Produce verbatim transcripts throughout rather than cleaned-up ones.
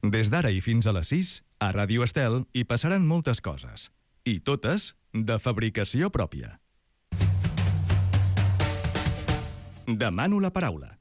Des d'ara i fins a les sis, a Ràdio Estel hi passaran moltes coses. I totes de fabricació pròpia. Demano la paraula.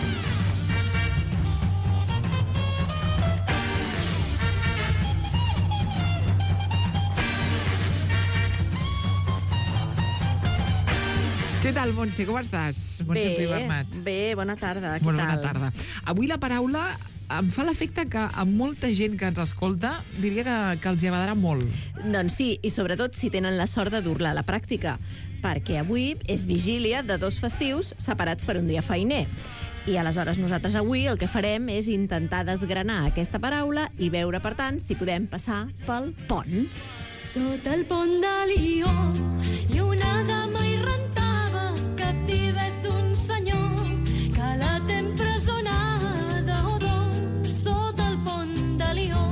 Què tal, Montse? Com estàs? Montse Bé, Pribernat. bé, bona tarda. Què Bona, tal? bona tarda. Avui la paraula em fa l'efecte que a molta gent que ens escolta diria que, que els agradarà molt. Doncs sí, i sobretot si tenen la sort de dur-la a la pràctica, perquè avui és vigília de dos festius separats per un dia feiner. I aleshores nosaltres avui el que farem és intentar desgranar aquesta paraula i veure, per tant, si podem passar pel pont. Sota el pont de Lió hi ha una dama i rentava captives d'un senyor que la té empresonada, oh, doncs, sota el pont de Lió.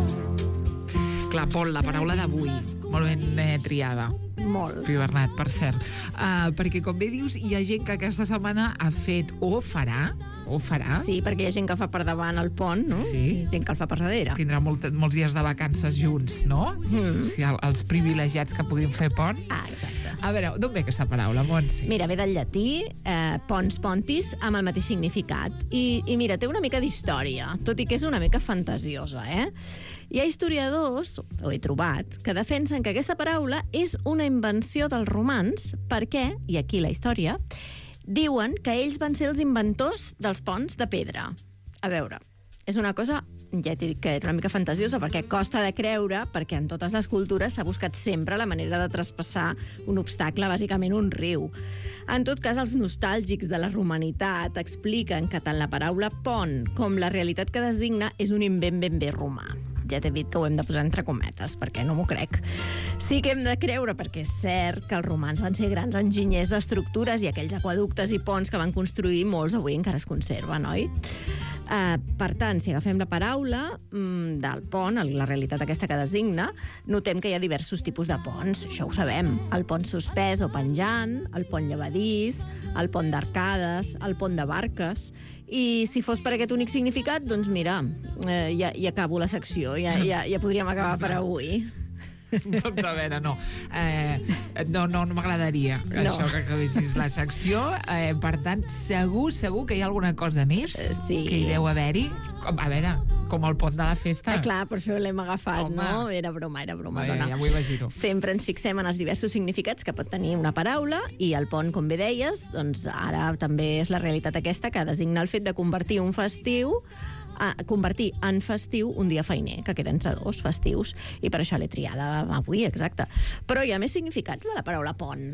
Clar, Pol, la paraula d'avui, molt ben eh, triada. Molt. Pribernat, per cert. Uh, perquè, com bé dius, hi ha gent que aquesta setmana ha fet o farà, o farà... Sí, perquè hi ha gent que el fa per davant el pont, no? Sí. I gent que el fa per darrere. Tindrà molt, molts dies de vacances junts, no? Mm. O sigui, el, els privilegiats que puguin fer pont. Ah, exacte. A veure, d'on ve aquesta paraula, Montse? Mira, ve del llatí, eh, pons pontis, amb el mateix significat. I, I mira, té una mica d'història, tot i que és una mica fantasiosa, eh? Hi ha historiadors, ho he trobat, que defensen que aquesta paraula és una invenció dels romans perquè, i aquí la història, diuen que ells van ser els inventors dels ponts de pedra. A veure, és una cosa, ja t'he dit que era una mica fantasiosa, perquè costa de creure, perquè en totes les cultures s'ha buscat sempre la manera de traspassar un obstacle, bàsicament un riu. En tot cas, els nostàlgics de la romanitat expliquen que tant la paraula pont com la realitat que designa és un invent ben bé romà. Ja t'he dit que ho hem de posar entre cometes, perquè no m'ho crec. Sí que hem de creure, perquè és cert que els romans van ser grans enginyers d'estructures i aquells aqueductes i ponts que van construir molts avui encara es conserven, oi? Uh, per tant, si agafem la paraula mm, del pont, la realitat aquesta que designa, notem que hi ha diversos tipus de ponts, això ho sabem. El pont suspès o penjant, el pont llevadís, el pont d'arcades, el pont de barques. I si fos per aquest únic significat, doncs mira, eh, ja, ja acabo la secció, ja, ja, ja podríem acabar per avui. Doncs a veure, no. Eh, no, no, no m'agradaria no. això que acabessis la secció. Eh, per tant, segur, segur que hi ha alguna cosa més sí. que hi deu haver-hi. A veure, com el pont de la festa. Ah, clar, per això l'hem agafat, Home. no? Era broma, era broma, Bé, dona. ja m'ho imagino. Sempre ens fixem en els diversos significats que pot tenir una paraula i el pont, com bé deies, doncs ara també és la realitat aquesta que designa el fet de convertir un festiu a convertir en festiu un dia feiner, que queda entre dos festius, i per això l'he triada avui, exacte. Però hi ha més significats de la paraula pont.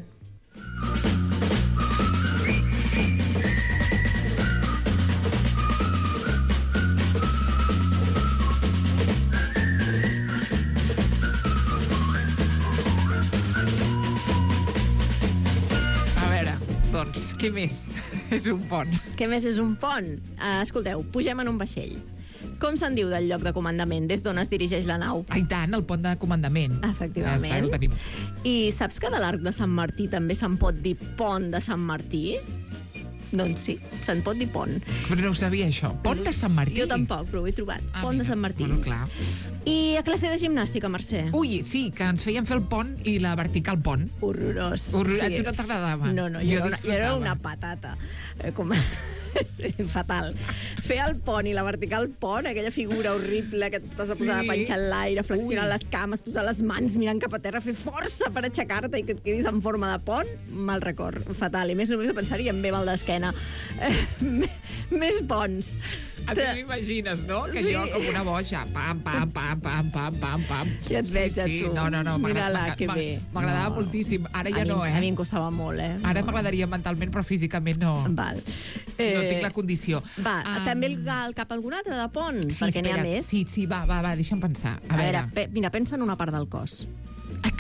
A veure, doncs, què més és un pont? Què més és un pont? Uh, escolteu, pugem en un vaixell. Com se'n diu del lloc de comandament, des d'on es dirigeix la nau? Ai, tant, el pont de comandament. Efectivament. Ja està, ja ho tenim. I saps que de l'Arc de Sant Martí també se'n pot dir pont de Sant Martí? Doncs sí, se'n pot dir pont. Però no ho sabia, això. Pont de Sant Martí? Jo tampoc, però ho he trobat. Ah, pont mira. de Sant Martí. Bueno, clar. I a classe de gimnàstica, Mercè? Ui, sí, que ens feien fer el pont i la vertical pont. Horrorós. Horror... A tu no t'agradava? No, no, jo, jo, era, una, jo era una patata. Eh, com... sí, fatal. Fer el pont i la vertical pont, aquella figura horrible que t'has de posar Sí. a penjar en l'aire, flexionar Ui. les cames, posar les mans mirant cap a terra, fer força per aixecar-te i que et quedis en forma de pont, mal record, fatal. I més només de pensar-hi em ve mal d'esquena. Eh, més ponts. A tu m'imagines, no? Que Sí. jo com una boja, pam, pam, pam, pam, pam, pam, pam. Ja et veig, sí, a sí. tu. No, no, no. Mira-la, m'agrada- que m'ag- bé. M'agradava No. moltíssim. Ara ja a mi, no, eh? A mi em costava molt, eh? Ara No. m'agradaria mentalment, però físicament no. Val. No tinc la condició. Va, Um, també el al cap algun altre de pont, Sí, perquè n'hi ha espera. més. Sí, sí, va, va, va, deixa'm pensar. A, A veure, veure, pe- mira, pensa en una part del cos. a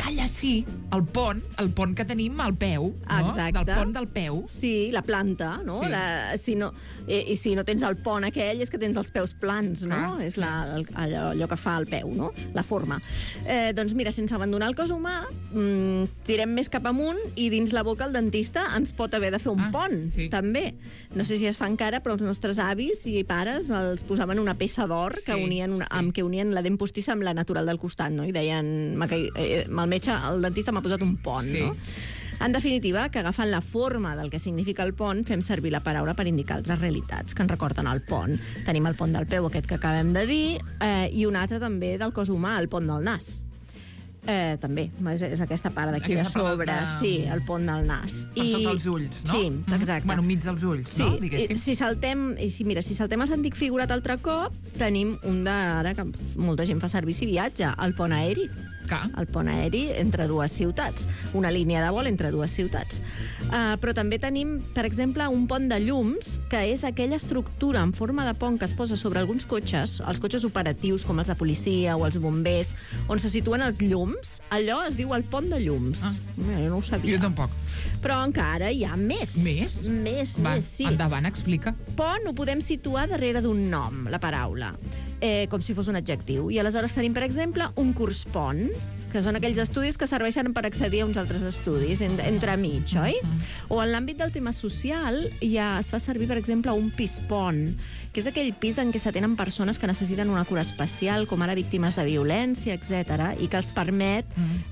calla, sí, el pont, el pont que tenim al peu, no? Exacte. Del pont del peu. Sí, la planta, no? Sí. La, si no i, I si no tens el pont aquell és que tens els peus plans, no? Clar. És la, el, allò, allò que fa el peu, no? La forma. Eh, doncs mira, sense abandonar el cos humà, mmm, tirem més cap amunt i dins la boca el dentista ens pot haver de fer un Ah, pont, sí. també. No sé si es fa encara, però els nostres avis i pares els posaven una peça d'or que Sí, unien una, sí. amb què unien la dent postissa amb la natural del costat, no? I deien, m'ha cai- eh, el metge, el dentista m'ha posat un pont, Sí. no? En definitiva, que agafant la forma del que significa el pont, fem servir la paraula per indicar altres realitats que ens recorden el pont. Tenim el pont del peu, aquest que acabem de dir, eh, i un altre també del cos humà, el pont del nas. Eh, també, és, és aquesta part d'aquí de Aquesta part sobre, de- sí, el pont del nas. Per sota els ulls, no? Sí, Mhm. exacte. Bueno, mig dels ulls, Sí, no? i Diguéssim. si saltem, i si, mira, si saltem a l'antic figurat altre cop, tenim un de, ara que molta gent fa servir si viatja, el pont aeri. Clar. El pont aeri entre dues ciutats, una línia de vol entre dues ciutats. Uh, però també tenim, per exemple, un pont de llums, que és aquella estructura en forma de pont que es posa sobre alguns cotxes, els cotxes operatius com els de policia o els bombers, on se situen els llums. Allò es diu el pont de llums. Ah. Mira, jo no ho sabia. Jo tampoc. Però encara hi ha més. Més? Més, Va, més, sí. endavant, explica. Pont ho podem situar darrere d'un nom, la paraula, eh, com si fos un adjectiu. I aleshores tenim, per exemple, un curs pont, que són aquells estudis que serveixen per accedir a uns altres estudis, en, entremig, oi? O en l'àmbit del tema social ja es fa servir, per exemple, un pis pont, que és aquell pis en què s'atenen persones que necessiten una cura especial, com ara víctimes de violència, etcètera, i que els permet,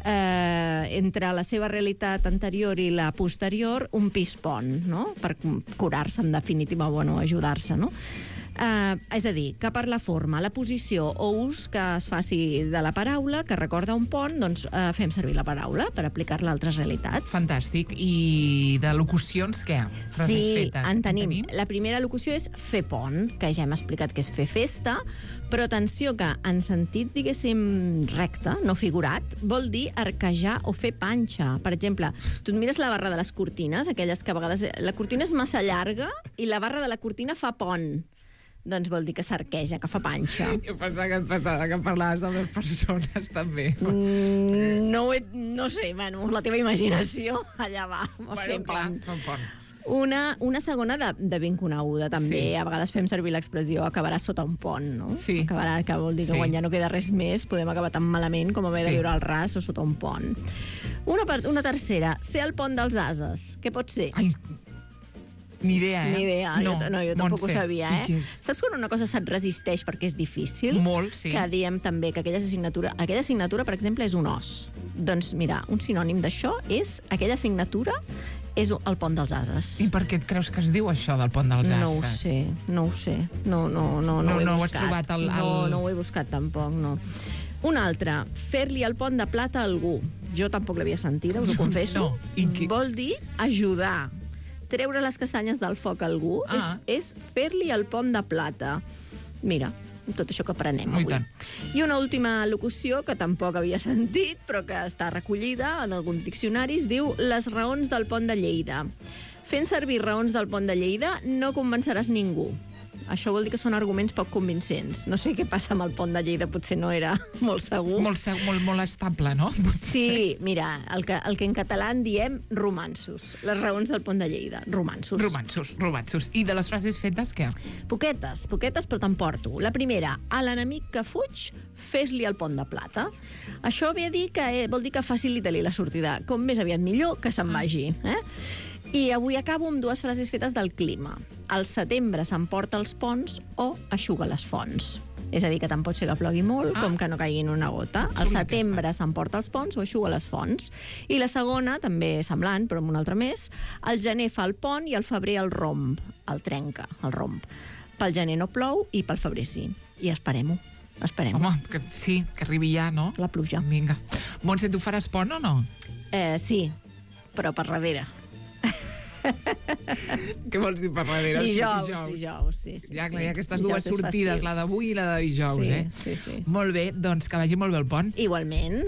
eh, entre la seva realitat anterior i la posterior, un pis pont, no?, per curar-se, en definitiva, bueno, ajudar-se, no? Uh, és a dir, que per la forma, la posició o ús que es faci de la paraula, que recorda un pont, doncs uh, fem servir la paraula per aplicar-la a altres realitats. Fantàstic. I de locucions, què? Frases Sí, fetes. en tenim. La primera locució és fer pont, que ja hem explicat que és fer festa, però atenció que en sentit, diguéssim, recte, no figurat, vol dir arquejar o fer panxa. Per exemple, tu et mires la barra de les cortines, aquelles que a vegades... La cortina és massa llarga i la barra de la cortina fa pont. Doncs vol dir que s'arqueja, que fa panxa. Jo pensava que, pensava que parlaves de les persones, també. Mm, no, ho he, no sé, bueno, la teva imaginació allà va, va Bueno, fent clar, pont. fa pont. Una, una segona de, de ben coneguda, també. Sí. A vegades fem servir l'expressió acabarà sota un pont, no? Sí. Acabarà, que vol dir que Sí. quan ja no queda res més podem acabar tan malament com haver Sí. de viure al ras o sota un pont. Una, part, una tercera, ser el pont dels ases. Què pot ser? Ai, ni idea, eh? Ni idea, no, jo, no, jo tampoc Montse. ho sabia, I eh? què és? Saps quan una cosa se't resisteix perquè és difícil? Molt, sí. Que diem també que aquella assignatura, aquella assignatura, per exemple, és un os. Doncs mira, un sinònim d'això és aquella assignatura és el pont dels ases. I per què et creus que es diu això del pont dels ases? No ho sé, no ho sé. No, no, no, no, No- ho he no ho has buscat. trobat al- al- No, no ho he buscat tampoc, no. Un altre, fer-li el pont de plata a algú. Jo tampoc l'havia sentida, us ho confesso. No. I què? Vol dir ajudar. Treure les castanyes del foc a algú Ah. és, és fer-li el pont de plata. Mira, tot això que aprenem Oh, i avui. tant. I una última locució que tampoc havia sentit, però que està recollida en alguns diccionaris, diu les raons del pont de Lleida. Fent servir raons del pont de Lleida no convenceràs ningú. Això vol dir que són arguments poc convincents. No sé què passa amb el pont de Lleida, potser no era molt segur. Molt, seg- molt, molt estable, no? Sí, mira, el que, el que en català en diem romansos. Les raons del pont de Lleida, romansos. Romansos, romansos. I de les frases fetes, què? Poquetes, poquetes, però te'n porto. La primera, a l'enemic que fuig, fes-li el pont de plata. Això ve a dir que, eh, vol dir que facilita-li la sortida. Com més aviat millor, que se'n vagi. Eh? I avui acabo amb dues frases fetes del clima. Al setembre s'emporta els ponts o eixuga les fonts. És a dir, que tant pot ser que plogui molt Ah. com que no caigui en una gota. Al Xula setembre s'emporta els ponts o eixuga les fonts. I la segona, també semblant, però amb un altre més, el gener fa el pont i el febrer el romp, el trenca, el romp. Pel gener no plou i pel febrer sí. I esperem-ho, esperem-ho. Home, que sí, que arribi ja, no? La pluja. Vinga. Montse, tu faràs pont o no? Eh, sí, però per darrere. Què vols dir per darrere? Dijous, dijous, sí, sí. Ja, clar, hi ha aquestes Dijous dues és sortides, festiu. la d'avui i la de dijous, Sí, eh? sí, sí. Molt bé, doncs que vagi molt bé el pont. Igualment.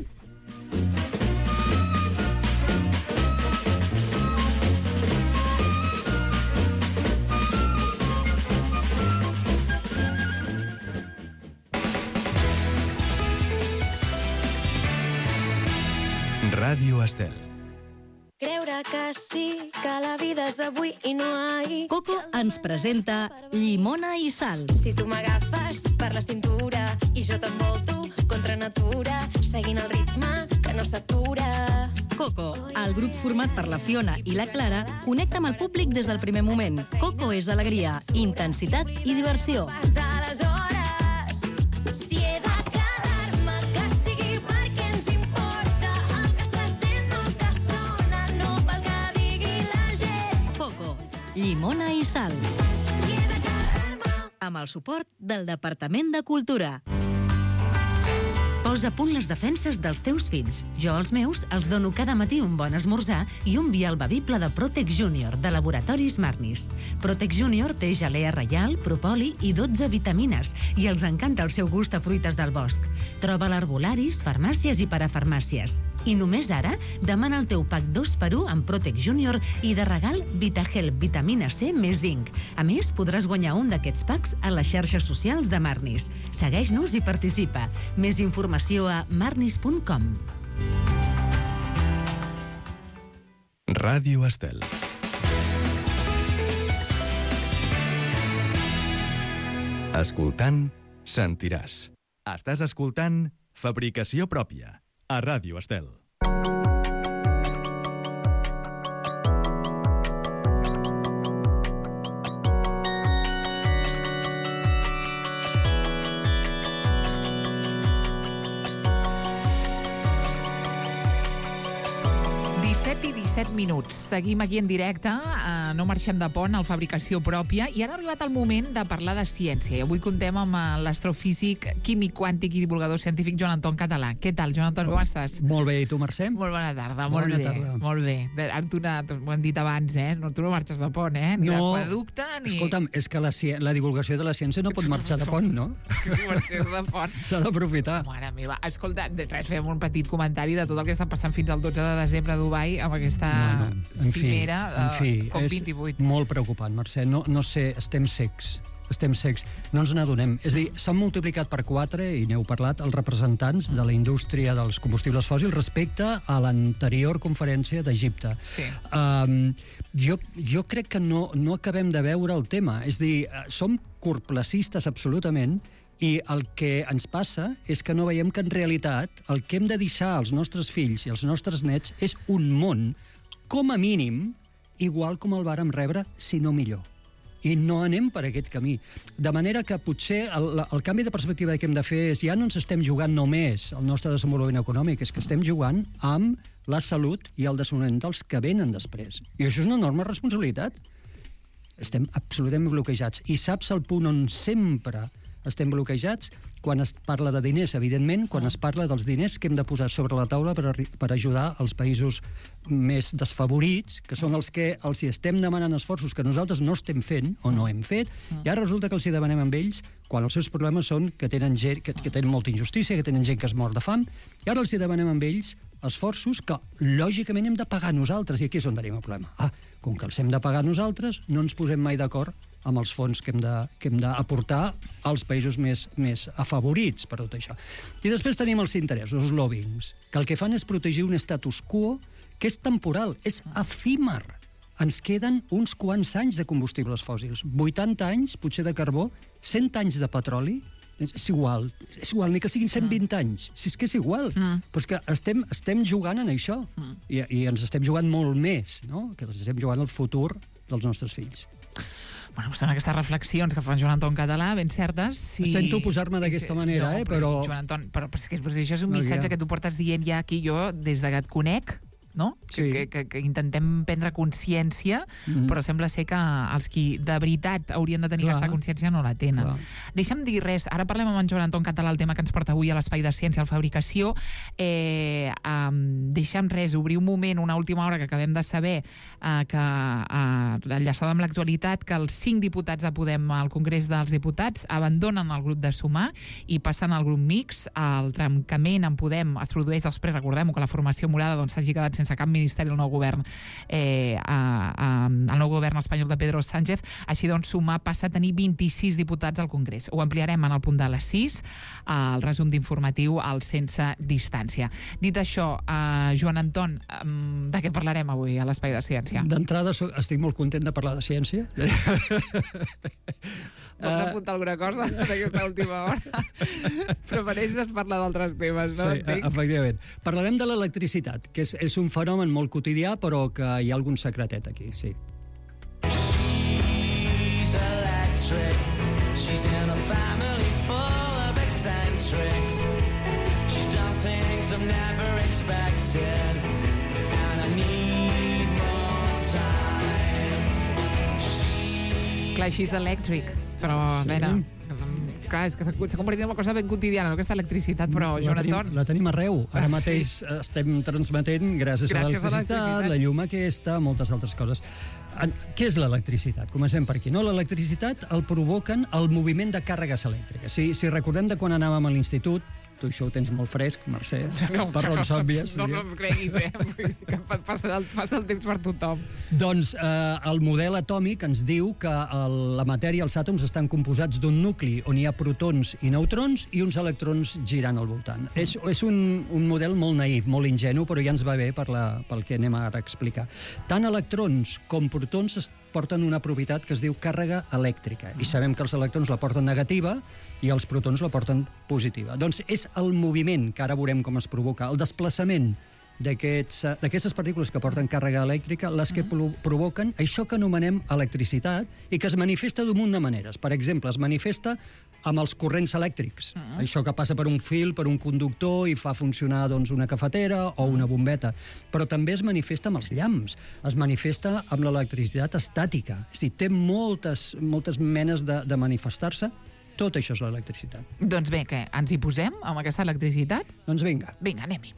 Ràdio Estel. Creure que sí, que la vida és avui i no ahir. Coco ens presenta Llimona i Sal. Si tu m'agafes per la cintura i jo t'envolto contra natura, seguint el ritme que no s'atura. Coco, el grup format per la Fiona i la Clara, connecta amb el públic des del primer moment. Coco és alegria, intensitat i diversió. Pas de les hores, si he de quedar-me, que sigui perquè ens importa el que se sent, no el que sona, no pel que digui la gent. Coco, Llimona i Sal. Si he de quedar-me... Amb el suport del Departament de Cultura. Posa a punt les defenses dels teus fills. Jo, els meus, els dono cada matí un bon esmorzar i un vial bevible de Protec Junior, de Laboratoris Marnis. Protec Junior té gelea reial, propoli i dotze vitamines, i els encanta el seu gust a fruites del bosc. Troba l'herbolaris, farmàcies i parafarmàcies. I només ara, demana el teu pack dos per u amb Protec Junior i de regal Vitagel, vitamina C més zinc. A més, podràs guanyar un d'aquests packs a les xarxes socials de Marnis. Segueix-nos i participa. Més informació a marnis punt com. Ràdio Estel. Escoltant, sentiràs. Estàs escoltant Fabricació Pròpia, a Ràdio Estel. disset i disset minuts. Seguim aquí en directe, eh, no marxem de pont, al Fabricació Pròpia, i ara ha arribat el moment de parlar de ciència. I avui contem amb l'astrofísic, químic quàntic i divulgador científic Joan Anton Català. Què tal, Joan Anton, com estàs? Molt bé, i tu, Mercè? Molt bona tarda, Bona molt bé, tarda. molt bé. De- Ara tu, na- ho hem dit abans, eh? No, tu no marxes de pont, eh? Ni No. d'aquaducte, ni... Escolta'm, és que la, ci- la divulgació de la ciència no pot marxar de pont, no? Si marxes de pont. S'ha d'aprofitar. Mare meva. Escolta, de res, fem un petit comentari de tot el que està passant fins al dotze de desembre a Dubai amb aquesta No, no. En fi, cimera en fi, de COP és vint-i-vuit. molt preocupant, Mercè. No, no sé, estem secs. Estem secs. No ens n'adonem. És a dir, s'han multiplicat per quatre, i n'heu parlat, els representants de la indústria dels combustibles fòssils respecte a l'anterior conferència d'Egipte. Sí. Um, jo, jo crec que no, no acabem de veure el tema. És a dir, eh, som corplacistes absolutament, i el que ens passa és que no veiem que en realitat el que hem de deixar als nostres fills i als nostres nets és un món, com a mínim, igual com el vàrem rebre, si no millor. I no anem per aquest camí. De manera que potser el, el canvi de perspectiva que hem de fer és ja no ens estem jugant només el nostre desenvolupament econòmic, és que estem jugant amb la salut i el desenvolupament dels que venen després. I això és una enorme responsabilitat. Estem absolutament bloquejats. I saps el punt on sempre estem bloquejats? Quan es parla de diners, evidentment, quan es parla dels diners que hem de posar sobre la taula per, per ajudar els països més desfavorits, que són els que els hi estem demanant esforços que nosaltres no estem fent o no hem fet, i ara resulta que els hi demanem amb ells quan els seus problemes són que tenen, gent, que, que tenen molta injustícia, que tenen gent que es mor de fam, i ara els hi demanem amb ells esforços que, lògicament, hem de pagar nosaltres, i aquí és on tenim el problema. Ah, com que els hem de pagar nosaltres, no ens posem mai d'acord amb els fons que hem de, que hem d'aportar als països més, més afavorits per tot això. I després tenim els interessos, els lobbyings, que el que fan és protegir un status quo que és temporal, és efímer. Ens queden uns quants anys de combustibles fòssils, vuitanta anys, potser de carbó, cent anys de petroli, és igual, és igual, ni que siguin cent vint anys, si és que és igual. Mm. Però és que estem, estem jugant en això, mm. I, i ens estem jugant molt més, no? Que ens estem jugant el futur dels nostres fills. Bueno, són aquestes reflexions que fa Joan Anton Català, ben certes. Si... Sento posar-me d'aquesta manera, no, eh, però... Joan Anton, però, però, és que, però això és un No, missatge ja. que tu portes dient ja aquí jo, des de que et conec, no? Sí. Que, que, que intentem prendre consciència, Mm. però sembla ser que els qui de veritat haurien de tenir Clar. aquesta consciència no la tenen. Clar. Deixa'm dir res, ara parlem amb en Joan Anton Català, el tema que ens porta avui a l'Espai de Ciència al Fabricació. Eh, um, deixa'm res, obrir un moment, una última hora que acabem de saber uh, que, uh, enllaçada amb l'actualitat, que els cinc diputats de Podem al Congrés dels Diputats abandonen el grup de Sumar i passen al grup mix. El trencament en Podem es produeix després, recordem-ho, que la formació morada doncs, s'hagi quedat sense sense cap ministeri el nou govern eh, a, a, el nou govern espanyol de Pedro Sánchez. Així doncs, Sumar passa a tenir vint-i-sis diputats al Congrés. Ho ampliarem en el punt de les sis, el resum d'informatiu al Sense Distància. Dit això, eh, Joan Anton, de què parlarem avui a l'Espai de Ciència? D'entrada estic molt content de parlar de ciència. Vols apuntar alguna cosa d'aquesta última hora? Prefereixes parlar d'altres temes, no? Sí, efectivament. Parlarem de l'electricitat, que és, és un fenomen molt quotidià, però que hi ha algun secretet aquí, sí. She's electric. She's in a family full of eccentrics. She's done things I've never expected. And I need more time. She... Clar, She's Electric. Però, a Sí. veure, clar, és que s'ha s'ha convertit en una cosa ben quotidiana, no, aquesta electricitat, però, Joan la tenim, Anton... la tenim arreu. Ara Ah, mateix sí. estem transmetent, gràcies, Gràcies a a l'electricitat, l'electricitat. la llum aquesta, moltes altres coses. En- Què és l'electricitat? Comencem per aquí. No, l'electricitat el provoquen el moviment de càrregues elèctriques. Si, si recordem de quan anàvem a l'institut, tu això ho tens molt fresc, Mercè, No, per raons òbvies. No, no, no et creguis, eh? Vull dir que pa- passa el, passa el temps per tothom. Doncs eh, el model atòmic ens diu que el, la matèria, els àtoms, estan composats d'un nucli on hi ha protons i neutrons i uns electrons girant al voltant. És, és un, un model molt naïf, molt ingenu, però ja ens va bé per la, pel que anem ara a explicar. Tant electrons com protons es porten una propietat que es diu càrrega elèctrica, i sabem que els electrons la porten negativa i els protons la porten positiva. Doncs és el moviment, que ara veurem com es provoca, el desplaçament d'aquests- d'aquestes partícules que porten càrrega elèctrica, les que pro- provoquen això que anomenem electricitat i que es manifesta d'un munt de maneres. Per exemple, es manifesta amb els corrents elèctrics. Uh-huh. Això que passa per un fil, per un conductor i fa funcionar doncs, una cafetera o una bombeta. Però també es manifesta amb els llamps, es manifesta amb l'electricitat estàtica. És a dir, té moltes, moltes menes de, de manifestar-se. Tot això és l'electricitat. Doncs bé, què? Ens hi posem amb aquesta electricitat? Doncs vinga. Vinga, anem-hi.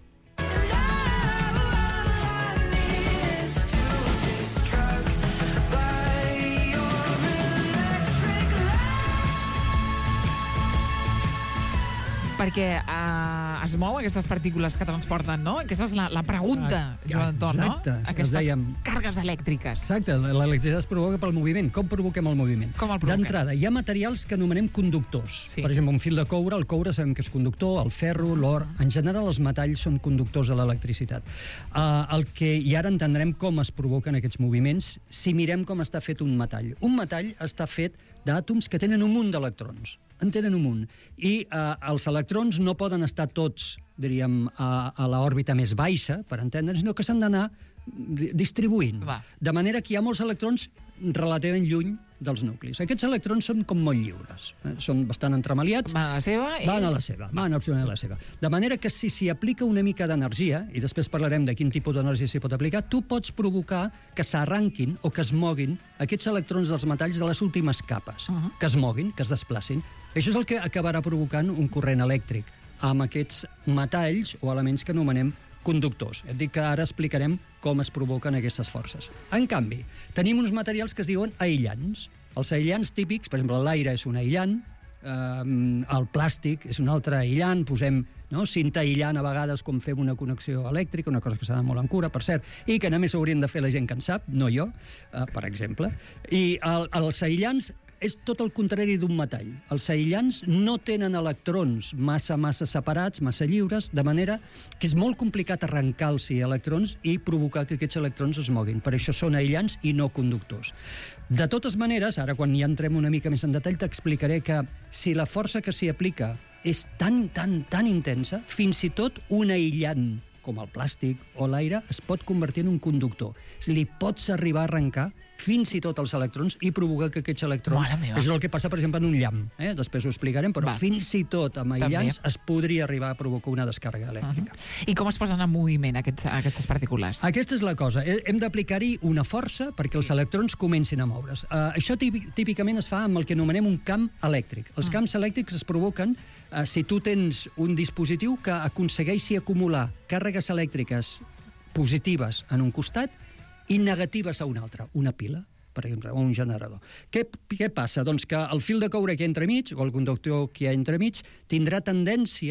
Perquè uh, es mou aquestes partícules que transporten, no? Aquesta és la, la pregunta, Ah, Joan Anton, no? exacte, es Aquestes dèiem. càrregues elèctriques. Exacte, l'electricitat es provoca pel moviment. Com provoquem el moviment? Com el provoquem? D'entrada, hi ha materials que anomenem conductors. Sí. Per exemple, un fil de coure, el coure sabem que és conductor, el ferro, l'or... En general, els metalls són conductors de l'electricitat. Uh, el que, I ara entendrem com es provoquen aquests moviments si mirem com està fet un metall. Un metall està fet d'àtoms que tenen un munt d'electrons. En tenen un munt. I eh, els electrons no poden estar tots, diríem, a, a l'òrbita més baixa, per entendre'ns, sinó que s'han d'anar di- distribuint. Va. De manera que hi ha molts electrons relativament lluny dels nuclis. Aquests electrons són com molt lliures. Eh? Són bastant entremaliats. Van a la seva... Van a la ells- seva, van absolutament a la seva. De manera que si s'hi aplica una mica d'energia, i després parlarem de quin tipus d'energia s'hi pot aplicar, tu pots provocar que s'arranquin o que es moguin aquests electrons dels metalls de les últimes capes, uh -huh. que es moguin, que es desplacin. Això és el que acabarà provocant un corrent elèctric amb aquests metalls o elements que anomenem conductors. Et dic que ara explicarem com es provoquen aquestes forces. En canvi, tenim uns materials que es diuen aïllants. Els aïllants típics, per exemple, l'aire és un aïllant, eh, el plàstic és un altre aïllant, posem no, cinta aïllant a vegades quan fem una connexió elèctrica, una cosa que s'ha de molt en cura, per cert, i que només haurien de fer la gent que en sap, no jo, eh, per exemple. I el, els aïllants és tot el contrari d'un metall. Els aïllants no tenen electrons massa, massa separats, massa lliures, de manera que és molt complicat arrencar-los electrons i provocar que aquests electrons es moguin. Per això són aïllants i no conductors. De totes maneres, ara quan ja entrem una mica més en detall, t'explicaré que si la força que s'hi aplica és tan, tan, tan intensa, fins i tot un aïllant com el plàstic o l'aire es pot convertir en un conductor. És a dir, pots arribar a arrencar fins i tot els electrons i provocar que aquests electrons... Mare meva. És el que passa, per exemple, en un llamp. Eh? Després ho explicarem, però Va. fins i tot amb aïllants També. es podria arribar a provocar una descàrrega elèctrica. I com es posen en moviment aquests, aquestes partícules? Aquesta és la cosa. Hem d'aplicar-hi una força perquè sí. els electrons comencin a moure's. Uh, això típic, típicament es fa amb el que anomenem un camp elèctric. Els camps elèctrics es provoquen uh, si tu tens un dispositiu que aconsegueixi acumular càrregues elèctriques positives en un costat i negatives a un altre, una pila, per exemple, o un generador. Què, què passa? Doncs que el fil de coure que hi ha entremig, o el conductor que hi ha entremig, tindrà tendència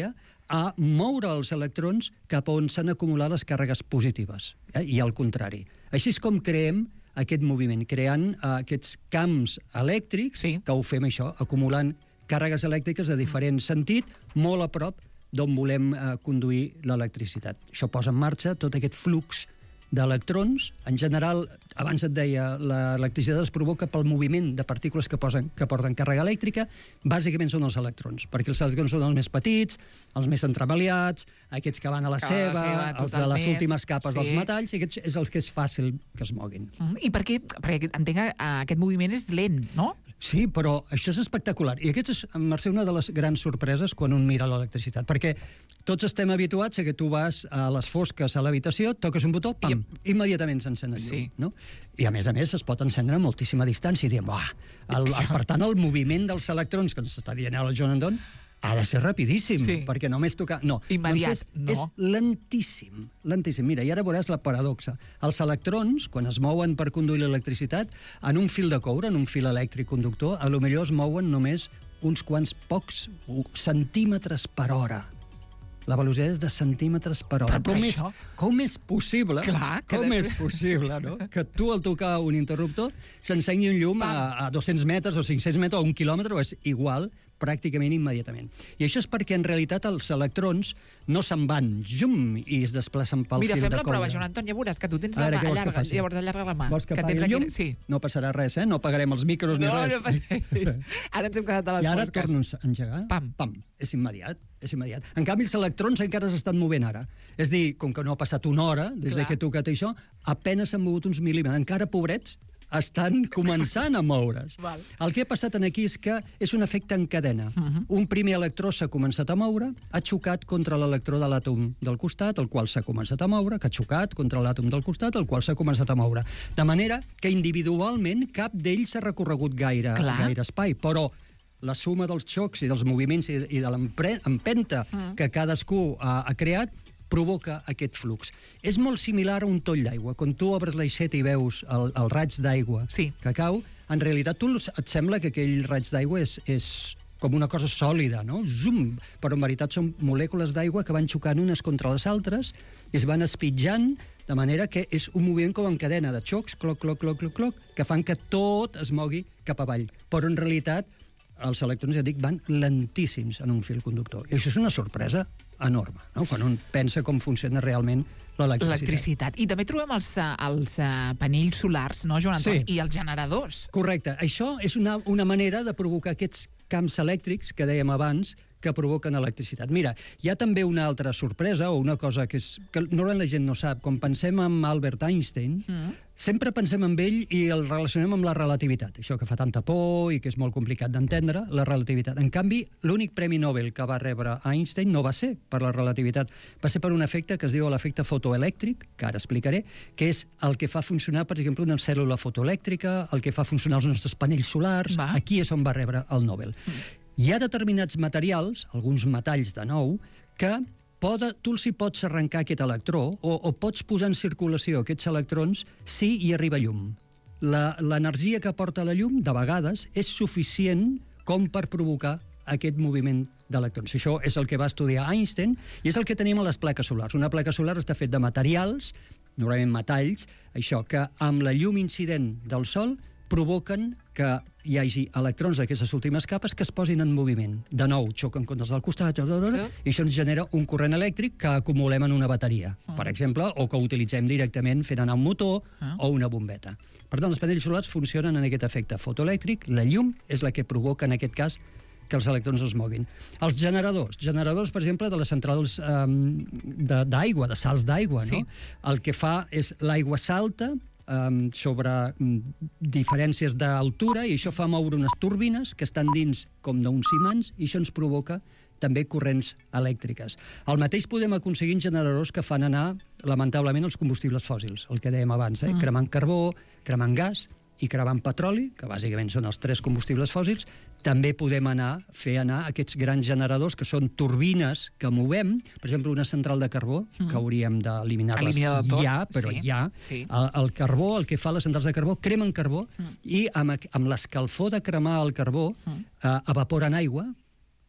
a moure els electrons cap on s'han acumulat les càrregues positives, eh? I al contrari. Així és com creem aquest moviment, creant uh, aquests camps elèctrics, sí. que ho fem això, acumulant càrregues elèctriques de diferent sentit, molt a prop d'on volem uh, conduir l'electricitat. Això posa en marxa tot aquest flux d'electrons. En general, abans et deia, l'electricitat es provoca pel moviment de partícules que, posen, que porten càrrega elèctrica. Bàsicament són els electrons, perquè els electrons són els més petits, els més entremaliats, aquests que van a la Que ceba, la ceba, els de les totalment. últimes capes Sí. dels metalls, i aquests és els que és fàcil que es moguin. Mm, I per què? Perquè entenc que uh, aquest moviment és lent, no? Sí, però això és espectacular. I aquesta és, Mercè, una de les grans sorpreses quan un mira l'electricitat, perquè tots estem habituats a que tu vas a les fosques a l'habitació, toques un botó, pam, I... immediatament s'encén el llum. Sí. No? I a més a més es pot encendre a moltíssima distància i diem, uah, el, el, per tant el moviment dels electrons que ens està dient el John Andon ha de ser rapidíssim, Sí. perquè només tocar... No, Immediat, doncs és, no. és lentíssim, lentíssim. Mira, i ara veuràs la paradoxa. Els electrons, quan es mouen per conduir l'electricitat, en un fil de coure, en un fil elèctric conductor, a lo millor es mouen només uns quants pocs centímetres per hora. La velocitat és de centímetres per hora. Però Com per és, això- com és possible, Clar, que com de- és possible, no? que tu al tocar un interruptor s'encengui un llum a, a dos-cents metres o cinc-cents metres o un quilòmetre, o és igual pràcticament immediatament. I això és perquè en realitat els electrons no se'n van, zum, i es desplacen pel Mira, fil fem de la coure. prova, Joan Anton, ja veuràs que tu tens A la veure, mà, què vols que allarga, faci? llavors allarga la mà. Vols que, que apagui tens el aquí... llum? Sí. No passarà res, eh? No apagarem els micros ni No, res. no pateixis. Ara ens hem quedat a les I ara et fosques. torno a engegar. Pam. Pam. És immediat. És immediat. En canvi, els electrons encara s'estan movent ara. És dir, com que no ha passat una hora des Clar. de que he tocat això, apenes s'han mogut uns mil·límetres. Encara, pobrets, estan començant a moure's. Val. El que ha passat aquí és que és un efecte en cadena. Uh -huh. Un primer electró s'ha començat a moure, ha xocat contra l'electró de l'àtom del costat, el qual s'ha començat a moure, que ha xocat contra l'àtom del costat, el qual s'ha començat a moure. De manera que individualment cap d'ells s'ha recorregut gaire, Clar. gaire espai, però la suma dels xocs i dels moviments i, i de l'empenta mm. que cadascú ha, ha creat provoca aquest flux. És molt similar a un toll d'aigua. Quan tu obres l'aixeta i veus el, el raig d'aigua Sí. que cau, en realitat tu et sembla que aquell raig d'aigua és, és com una cosa sòlida, no? Zum! Però en veritat són molècules d'aigua que van xocant unes contra les altres i es van espitjant, de manera que és un moviment com en cadena de xocs, cloc, cloc, cloc, cloc, cloc, que fan que tot es mogui cap avall. Però en realitat els electrons, ja dic, van lentíssims en un fil conductor. I això és una sorpresa enorme, no? Quan un pensa com funciona realment l'electricitat. L'electricitat. I també trobem els, eh, els uh, panells solars, no, Joan Anton? Sí. I els generadors. Correcte. Això és una, una manera de provocar aquests camps elèctrics que dèiem abans que provoquen electricitat. Mira, hi ha també una altra sorpresa, o una cosa que, és, que normalment la gent no sap. Quan pensem en Albert Einstein, mm. sempre pensem en ell i el relacionem amb la relativitat. Això que fa tanta por i que és molt complicat d'entendre, la relativitat. En canvi, l'únic premi Nobel que va rebre Einstein no va ser per la relativitat, va ser per un efecte que es diu l'efecte fotoelèctric, que ara explicaré, que és el que fa funcionar, per exemple, una cèl·lula fotoelèctrica, el que fa funcionar els nostres panells solars. Va. Aquí és on va rebre el Nobel. Mm. Hi ha determinats materials, alguns metalls de nou, que poda, tu els hi pots arrencar aquest electró o, o pots posar en circulació aquests electrons si hi arriba llum. L'energia que porta la llum, de vegades, és suficient com per provocar aquest moviment d'electrons. Això és el que va estudiar Einstein i és el que tenim a les plaques solars. Una placa solar està fet de materials, normalment metalls, això que amb la llum incident del Sol provoquen que hi hagi electrons d'aquestes últimes capes que es posin en moviment. De nou, xoquen contra els del costat, i això ens genera un corrent elèctric que acumulem en una bateria, per exemple, o que utilitzem directament fent anar un motor o una bombeta. Per tant, els panells solars funcionen en aquest efecte fotoelèctric. La llum és la que provoca, en aquest cas, que els electrons es moguin. Els generadors, generadors, per exemple, de les centrals um, d'aigua, de, de salts d'aigua, Sí. no? El que fa és l'aigua salta um, sobre um, diferències d'altura i això fa moure unes turbines que estan dins com d'uns imants i això ens provoca també corrents elèctriques. El mateix podem aconseguir en generadors que fan anar, lamentablement, els combustibles fòssils, el que dèiem abans, eh? Mm. cremant carbó, cremant gas i cremant petroli, que bàsicament són els tres combustibles fòssils. També podem anar fer anar aquests grans generadors que són turbines que movem, per exemple, una central de carbó, mm. que hauríem d'eliminar-les Eliminar de tot. ja, però Sí. ja. Sí. El, el carbó, el que fa les centrals de carbó, cremen carbó mm. i amb, amb l'escalfor de cremar el carbó mm. eh, evaporen aigua,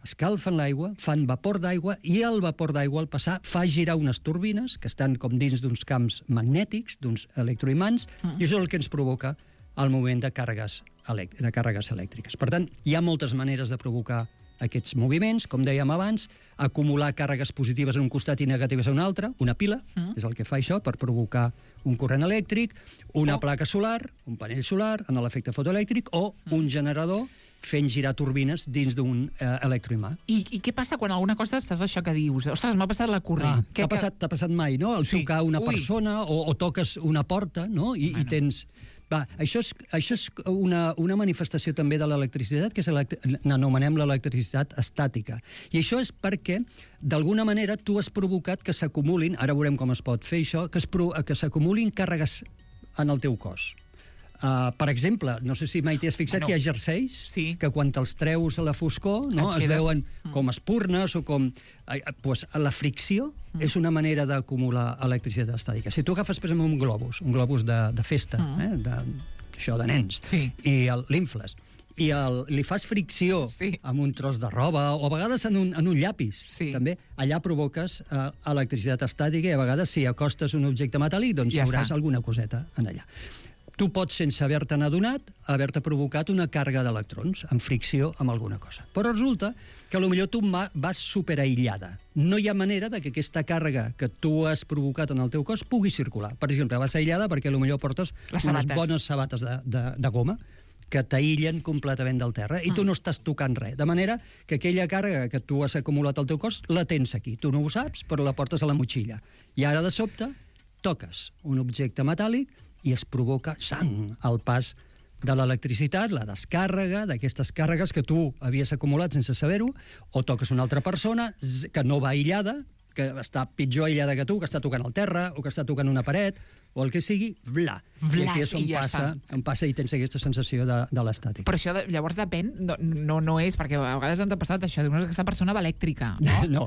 escalfen l'aigua, fan vapor d'aigua, i el vapor d'aigua, al passar, fa girar unes turbines que estan com dins d'uns camps magnètics, d'uns electroimants, mm. i això és el que ens provoca el moviment de càrregues, elect de càrregues elèctriques. Per tant, hi ha moltes maneres de provocar aquests moviments, com dèiem abans, acumular càrregues positives en un costat i negatives en un altre, una pila, mm. és el que fa això, per provocar un corrent elèctric, una oh. placa solar, un panell solar, en l'efecte fotoelèctric, o mm. un generador fent girar turbines dins d'un eh, electroimà. I, I què passa quan alguna cosa saps això que dius? Ostres, m'ha passat la corrent. Ah, T'ha que... passat, passat mai, no? El sí. tocar una Ui. persona o, o toques una porta, no? I, bueno. i tens... Va, això és, això és una, una manifestació també de l'electricitat, que n'anomenem l'electricitat estàtica. I això és perquè, d'alguna manera, tu has provocat que s'acumulin, ara veurem com es pot fer això, que es pro, que s'acumulin càrregues en el teu cos. Uh, per exemple, no sé si mai t'hi has fixat, bueno, que hi ha jerseis sí. que quan te'ls treus a la foscor, no, es veuen mm. com espurnes o com... Eh, pues, la fricció mm. és una manera d'acumular electricitat estàtica. Si tu agafes, per exemple, un globus, un globus de, de festa, mm. eh, de, això de nens, sí. i l'infles, i el, li fas fricció sí. amb un tros de roba, o a vegades en un, en un llapis, sí. també, allà provoques eh, electricitat estàtica, i a vegades si acostes un objecte metàl·lic, doncs ja veuràs està. alguna coseta en allà. Tu pots, sense haver-te'n adonat, haver-te provocat una càrrega d'electrons amb fricció amb alguna cosa. Però resulta que potser tu vas superaïllada. No hi ha manera de que aquesta càrrega que tu has provocat en el teu cos pugui circular. Per exemple, vas aïllada perquè potser portes unes bones sabates de, de, de goma que t'aïllen completament del terra i tu no estàs tocant res. De manera que aquella càrrega que tu has acumulat al teu cos la tens aquí. Tu no ho saps, però la portes a la motxilla. I ara, de sobte, toques un objecte metàl·lic i es provoca sang al pas de l'electricitat, la descàrrega d'aquestes càrregues que tu havies acumulat sense saber-ho, o toques una altra persona que no va aïllada, que està pitjor aïllada que tu, que està tocant el terra, o que està tocant una paret, o el que sigui, vla. Vla, I aquí és on ja passa, on passa i tens aquesta sensació de, de l'estàtica. Però això de, llavors depèn, no, no, no és, perquè a vegades ens ha passat això, dius que aquesta persona va elèctrica, no? No.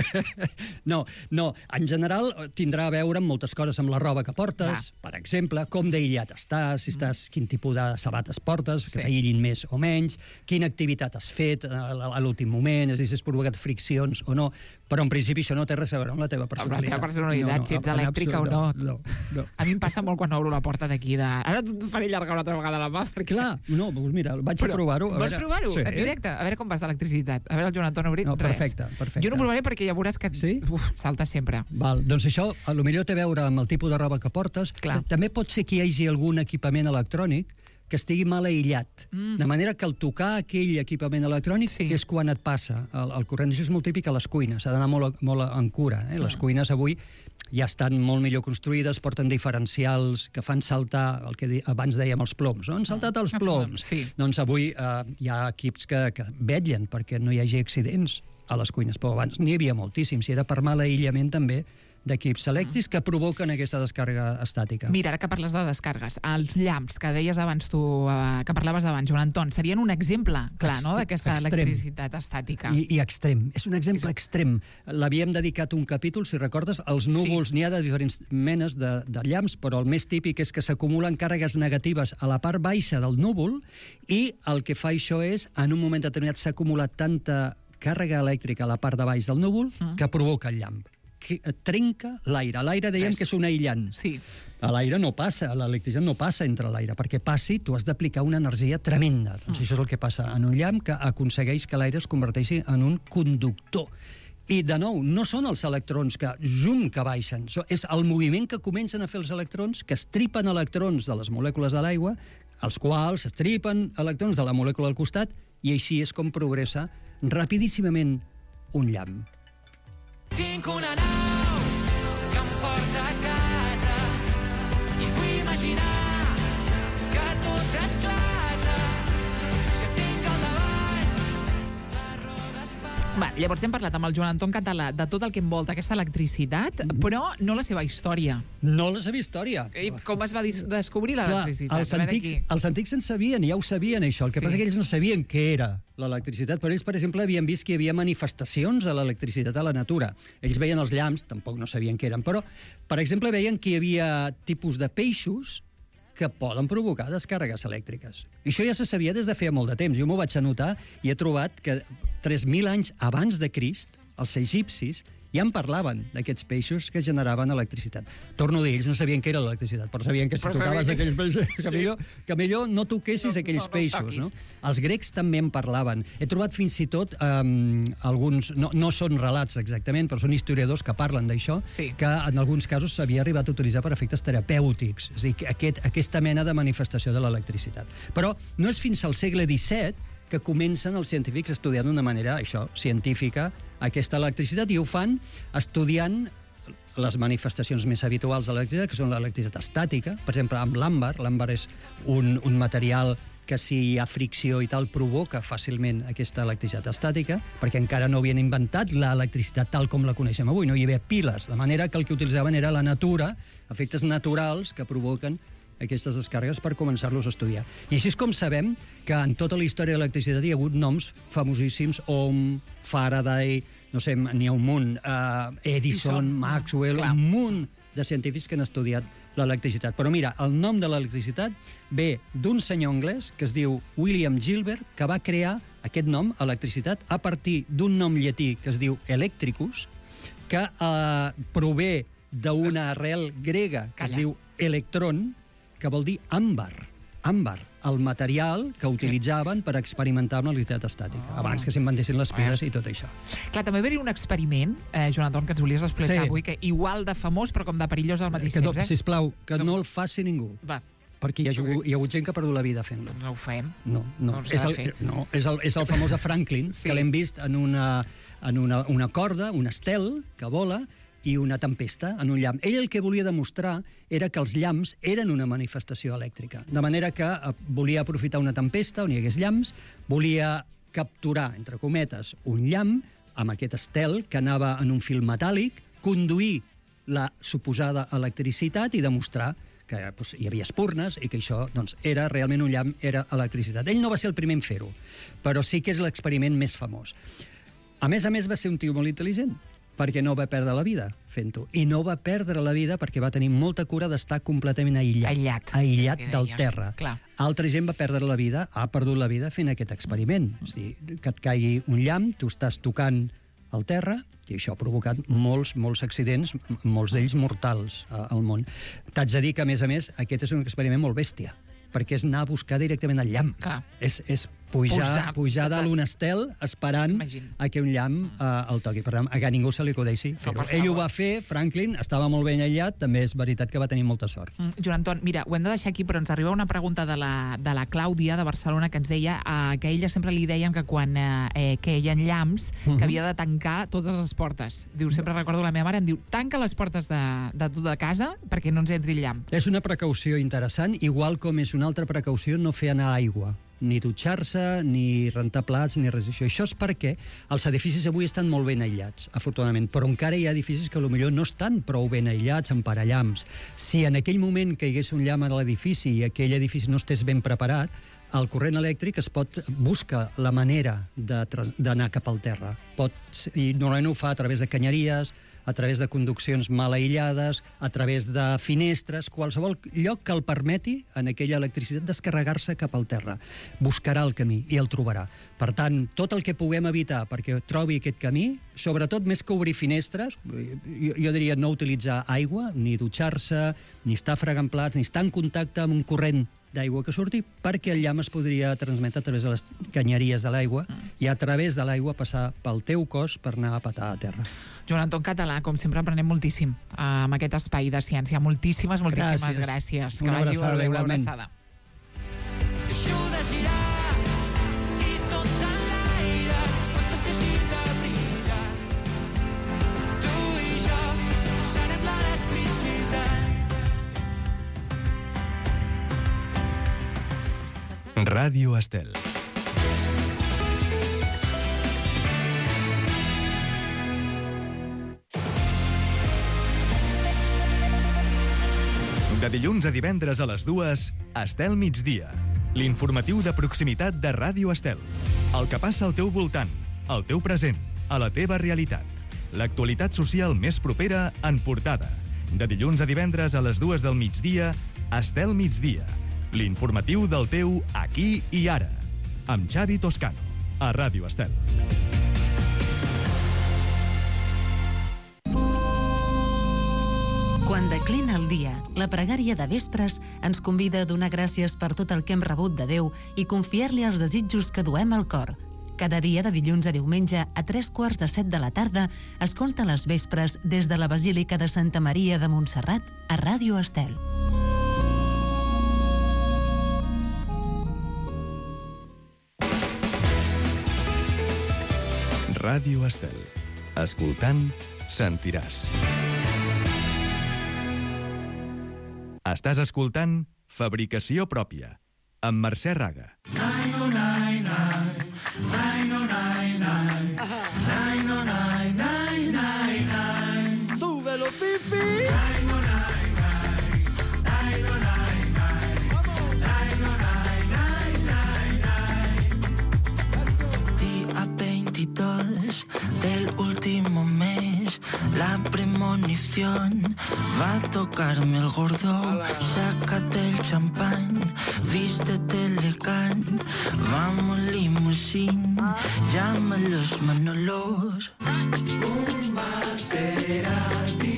no, no. En general tindrà a veure amb moltes coses, amb la roba que portes, va. per exemple, com d'aïllat estàs, si estàs, mm. quin tipus de sabates portes, que sí. t'aïllin més o menys, quina activitat has fet a, a l'últim moment, és a dir, si has provocat friccions o no, però en principi això no té res a veure amb la teva personalitat. Amb la teva personalitat, no, no, si ets elèctrica o no. no, no. A mi em passa molt quan obro la porta d'aquí de... Ara et faré allargar una altra vegada la mà, perquè... Clar, no, doncs mira, vaig Però, a provar-ho. Vols provar-ho? Sí. En directe? A veure com vas d'electricitat. A veure el Joan Anton obrit, no, perfecte, res. Perfecte. Jo no provaré perquè ja veuràs que sí? Uf, salta sempre. Val, doncs això, a lo millor té a veure amb el tipus de roba que portes. Clar. També pot ser que hi hagi algun equipament electrònic que estigui mal aïllat. Mm. De manera que al tocar aquell equipament electrònic sí. és quan et passa el, el corrent. Això és molt típic a les cuines, s'ha d'anar molt, molt en cura. Eh? Les mm. cuines avui ja estan molt millor construïdes, porten diferencials que fan saltar, el que abans dèiem els ploms, no? Han saltat els ploms. Sí. Doncs avui eh, hi ha equips que, que vetllen perquè no hi hagi accidents a les cuines, però abans n'hi havia moltíssims, i era per mal aïllament també d'equips elèctrics que provoquen aquesta descàrrega estàtica. Mira, ara que parles de descàrregues, els llamps que deies abans tu, eh, que parlaves abans, Joan Anton, serien un exemple, clar, no?, d'aquesta electricitat estàtica. I, I extrem. És un exemple és... extrem. L'havíem dedicat un capítol, si recordes, als núvols. Sí. N'hi ha de diferents menes de, de llamps, però el més típic és que s'acumulen càrregues negatives a la part baixa del núvol i el que fa això és, en un moment determinat s'ha acumulat tanta càrrega elèctrica a la part de baix del núvol mm. que provoca el llamp, que trenca l'aire. L'aire dèiem que és un aïllant. Sí. A l'aire no passa, l'electricitat no passa entre l'aire. Perquè passi, tu has d'aplicar una energia tremenda. Doncs això és el que passa en un llamp, que aconsegueix que l'aire es converteixi en un conductor. I, de nou, no són els electrons que, zoom, que baixen. És el moviment que comencen a fer els electrons, que estripen electrons de les molècules de l'aigua, els quals estripen electrons de la molècula al costat, i així és com progressa rapidíssimament un llamp. Tinc una nau que em porta a casa i vull imaginar que tot esclata. Si et tinc al davant, la roda es fa... Va, llavors hem parlat amb el Joan Anton Català de tot el que envolta aquesta electricitat, mm-hmm. però no la seva història. No la seva història. I com es va descobrir l'electricitat? Els antics, els antics en sabien, ja ho sabien, això. El que sí. passa és que ells no sabien què era l'electricitat, però ells, per exemple, havien vist que hi havia manifestacions de l'electricitat a la natura. Ells veien els llamps, tampoc no sabien què eren, però, per exemple, veien que hi havia tipus de peixos que poden provocar descàrregues elèctriques. I això ja se sabia des de feia molt de temps. Jo m'ho vaig anotar i he trobat que tres mil anys abans de Crist, els egipcis ja en parlaven d'aquests peixos que generaven electricitat. Torno a dir, ells no sabien què era l'electricitat, però sabien que si Però tocaves sabien- aquells peixos, que, Sí. millor, que millor no toquessis No, aquells no, no peixos. toquis. No? Els grecs també en parlaven. He trobat fins i tot um, alguns, no, no són relats exactament, però són historiadors que parlen d'això, Sí. que en alguns casos s'havia arribat a utilitzar per efectes terapèutics, és a dir, que aquest, aquesta mena de manifestació de l'electricitat. Però no és fins al segle disset que comencen els científics a estudiar d'una manera, això, científica, aquesta electricitat, i ho fan estudiant les manifestacions més habituals de l'electricitat, que són l'electricitat estàtica, per exemple, amb l'àmbar. L'àmbar és un, un material que si hi ha fricció i tal provoca fàcilment aquesta electricitat estàtica, perquè encara no havien inventat l'electricitat tal com la coneixem avui, no hi havia piles, de manera que el que utilitzaven era la natura, efectes naturals que provoquen aquestes descàrregues per començar-los a estudiar. I així és com sabem que en tota la història de l'electricitat hi ha hagut noms famosíssims, Ohm, Faraday, no sé, n'hi ha un munt, uh, Edison, Edison, Maxwell, clar. un munt de científics que han estudiat l'electricitat. Però mira, el nom de l'electricitat ve d'un senyor anglès que es diu William Gilbert, que va crear aquest nom, electricitat, a partir d'un nom llatí que es diu electricus, que uh, prové d'una arrel grega que Calla. es diu electron, que vol dir àmbar. Àmbar, el material que utilitzaven per experimentar amb l'electricitat estàtica, Oh. abans que s'inventessin les piles i tot això. Clar, també va haver un experiment, eh, Joan Anton, que ens volies explicar Sí. avui, que igual de famós però com de perillós al mateix Que no, temps, eh? sisplau, que no el faci ningú, Va, perquè hi ha, hi ha hagut gent que ha perdut la vida fent-lo. no ho fem. No, no. No s'ha és, de el, fer. no és, el, és el famós de Franklin, Sí. que l'hem vist en, una, en una, una corda, un estel que vola, i una tempesta en un llamp. Ell el que volia demostrar era que els llamps eren una manifestació elèctrica, de manera que eh, volia aprofitar una tempesta on hi hagués llamps, volia capturar, entre cometes, un llamp amb aquest estel que anava en un fil metàl·lic, conduir la suposada electricitat i demostrar que doncs, hi havia espurnes i que això doncs, era realment un llamp, era electricitat. Ell no va ser el primer en fer-ho, però sí que és l'experiment més famós. A més a més, va ser un tio molt intel·ligent, perquè no va perdre la vida fent-ho. I no va perdre la vida perquè va tenir molta cura d'estar completament aïllat. Aïllat. Aïllat Que del deies, terra. clar. Altra gent va perdre la vida, ha perdut la vida fent aquest experiment. És a dir, que et caigui un llamp, tu estàs tocant el terra, i això ha provocat molts, molts accidents, m- molts d'ells mortals eh, al món. T'haig de dir que, a més a més, aquest és un experiment molt bèstia, perquè és anar a buscar directament el llamp. Clar. És, és pujar, Posar, pujar total. dalt un estel esperant Imagina. a que un llamp eh, el toqui. Per tant, a que ningú se li acudeixi fer-ho. per Ell ho favor. va fer, Franklin, estava molt ben aïllat, també és veritat que va tenir molta sort. Mm, Joan Anton, mira, ho hem de deixar aquí, però ens arriba una pregunta de la, de la Clàudia, de Barcelona, que ens deia eh, que a ella sempre li deien que quan eh, eh, queien llamps, Mhm. que havia de tancar totes les portes. Diu, sempre recordo la meva mare, em diu, tanca les portes de, de tota casa perquè no ens entri el llamp. És una precaució interessant, igual com és una altra precaució no fer anar aigua, ni dutxar-se, ni rentar plats, ni res d'això. Això és perquè els edificis avui estan molt ben aïllats, afortunadament, però encara hi ha edificis que potser no estan prou ben aïllats, amb parallamps. Si en aquell moment que hi hagués un llamp a l'edifici i aquell edifici no estés ben preparat, el corrent elèctric es pot busca la manera de tra- d'anar cap al terra. Pot, I normalment ho fa a través de canyeries, a través de conduccions mal aïllades, a través de finestres, qualsevol lloc que el permeti en aquella electricitat descarregar-se cap al terra. Buscarà el camí i el trobarà. Per tant, tot el que puguem evitar perquè trobi aquest camí, sobretot més que obrir finestres, jo, jo diria no utilitzar aigua, ni dutxar-se, ni estar fregant plats, ni estar en contacte amb un corrent d'aigua que surti, perquè el llamp es podria transmetre a través de les canyeries de l'aigua i a través de l'aigua passar pel teu cos per anar a petar a terra. Joan Anton Català, com sempre, aprenem moltíssim eh, amb aquest espai de ciència. Moltíssimes, moltíssimes gràcies. Gràcies. Que Una vagi abraçada, molt bé, una igualment. abraçada. Deixo de girar i tots en l'aire quan tot hagi de brillar. Tu i jo serem l'electricitat. Ràdio Estel. De dilluns a divendres a les dues, Estel migdia. L'informatiu de proximitat de Ràdio Estel. El que passa al teu voltant, al teu present, a la teva realitat. L'actualitat social més propera en portada. De dilluns a divendres a les dues del migdia, Estel Migdia. L'informatiu del teu aquí i ara. Amb Xavi Toscano, a Ràdio Estel. Quan declina el dia, la pregària de vespres ens convida a donar gràcies per tot el que hem rebut de Déu i confiar-li els desitjos que duem al cor. Cada dia de dilluns a diumenge a tres quarts de set de la tarda, escolta les vespres des de la Basílica de Santa Maria de Montserrat a Ràdio Estel. Ràdio Estel. Escoltant, sentiràs. Estàs escoltant Fabricació Pròpia, amb Mercè Raga. ¡Súbelo, Pipi! Día veintidós del último mes, la premonición va a tocarme el gordo. Sácate el champán, vístete elegant, vamos limusín, llama a los Manolos. Un Maserati.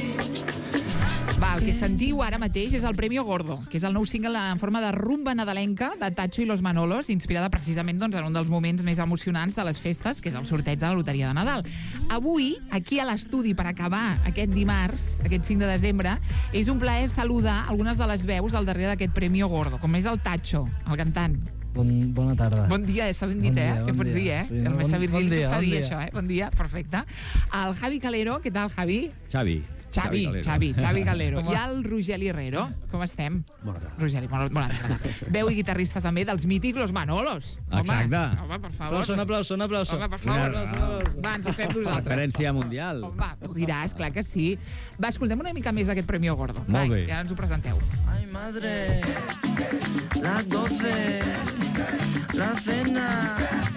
Va, el que sentiu ara mateix és el Premio Gordo, que és el nou single en forma de rumba nadalenca de Tacho i los Manolos, inspirada precisament doncs, en un dels moments més emocionants de les festes, que és el sorteig de la Loteria de Nadal. Avui, aquí a l'estudi, per acabar aquest dimarts, aquest cinc de desembre, és un plaer saludar algunes de les veus al darrere d'aquest Premio Gordo, com és el Tacho, el cantant. Bon, bona tarda. Bon dia, està ben dit, bon eh? Dia, Què bon pots dia. dir, eh? Sí, el no, Messa bon- Virgili bon dia, t'ho fa bon dir, dia. això, eh? Bon dia, perfecte. El Javi Calero, què tal, Javi? Xavi. Xavi, Calero. Xavi, Xavi Calero. Home. I el Rogeli Herrero. Com estem? Bona tarda. Rogeli, bona, bona tarda. Veu i guitarristes també dels mítics Los Manolos. Home, Exacte. Home, per favor. Aplauso, un aplauso, un aplauso. Home, per favor. Una- Va, ens ho fem nosaltres. Referència mundial. Va, tu diràs, clar que sí. Va, escoltem una mica més d'aquest Premio Gordo. Molt Va, bé. ja ens ho presenteu. Ay, madre, las doce, la cena,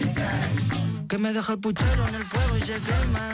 que me deja el puchero en el fuego y se quema.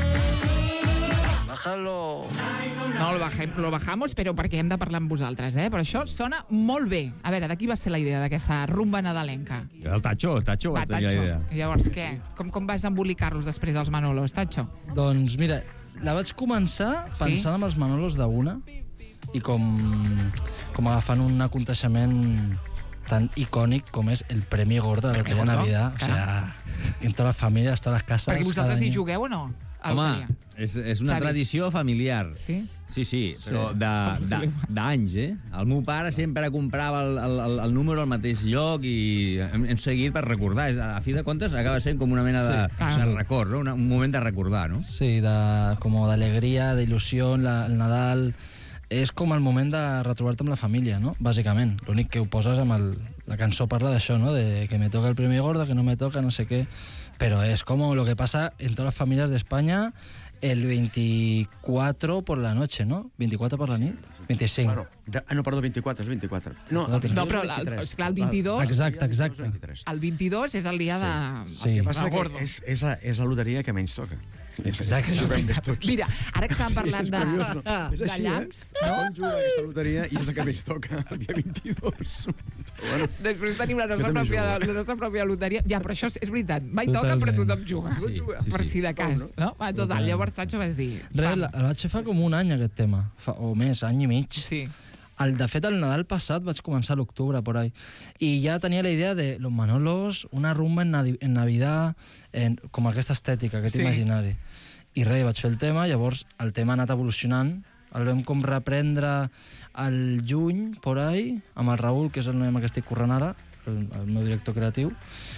Ay, bájalo. No, lo, bajem, lo bajamos, però perquè hem de parlar amb vosaltres, eh? Però això sona molt bé. A veure, de qui va ser la idea d'aquesta rumba nadalenca? El Tacho, el Tacho va, Va, tenir la Tacho. idea. I llavors què? Com, com vas embolicar-los després als Manolos, Tacho? Doncs mira, la vaig començar Sí? pensant en els Manolos d'una i com, com agafant un aconteixement tan icònic com és el Premi Gordo de la Premi Loteria de Gordo, Navidad. O clar. sigui, en totes les famílies, totes les cases... Perquè vosaltres cada hi any. jugueu o no? A la Home, loteria? és, és una Xavi. tradició familiar. Sí? Sí, sí, però Sí. de- de- d'anys, eh? El meu pare sempre comprava el, el, el número al mateix lloc i hem, hem seguit per recordar. És- A fi de comptes acaba sent com una mena de, Sí. de record, no? Una, un moment de recordar, no? Sí, de, com d'alegria, d'il·lusió, la- el Nadal... És com el moment de retrobar-te amb la família, no? Bàsicament. L'únic que ho poses amb el... La cançó parla d'això, no? De que me toca el primer gordo, que no me toca, no sé què. Pero es como lo que pasa en todas las familias de España el veinticuatro por la noche, ¿no? veinticuatro por la nit? veinticinc. Bueno, de, ah, no, perdó, vint-i-quatre, és vint-i-quatre. No, No, el No, vint-i-dos però és la- vint-i-tres. esclar, el vint-i-dos... Exacte, exacte. vint-i-tres. El vint-i-dos és el dia de... Sí. El que passa del que gordo. és, és, la, és la loteria que menys toca. Exacte. Això ho hem vist tots. Mira, ara que estàvem parlant és de, curiós, no? És de així, llamps, eh? no? Com juga aquesta loteria i és la que menys toca, el dia vint-i-dos. Però bueno, Després tenim la nostra, Jo també pròpia, jugo. la nostra pròpia loteria. Ja, però això és, és veritat. Mai toca, Totalment. però tothom juga. Sí, Per sí, si de cas. tothom, No? Va, total, Totalment. llavors, Tacho, vas dir... Res, pam. la, el vaig fer fa com un any, aquest tema. Fa, o més, any i mig. Sí. El, de fet, el Nadal passat vaig començar a l'octubre, por ahí. I ja tenia la idea de los Manolos, una rumba en, Nadi- en Navidad, en, com aquesta estètica, aquest Sí. imaginari. I res, vaig fer el tema, llavors el tema ha anat evolucionant, el vam com reprendre al juny, por ahí, amb el Raül, que és el noi amb el que estic currant ara, el, el meu director creatiu,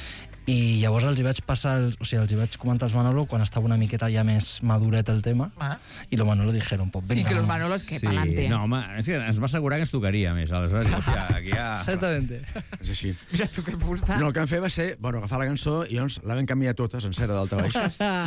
i llavors els hi vaig passar, els, o sigui, els hi vaig comentar als Manolo quan estava una miqueta ja més maduret el tema, Ah. i los Manolo dijeron, pues venga. I que los Manolos, que pa'lante. No, home, és que ens va assegurar que ens tocaria més, aleshores, hòstia, aquí ja... Exactamente. és així. Mira tu que fusta. No, el que vam fer va ser, bueno, agafar la cançó i llavors la vam canviar totes en cera d'alta baix.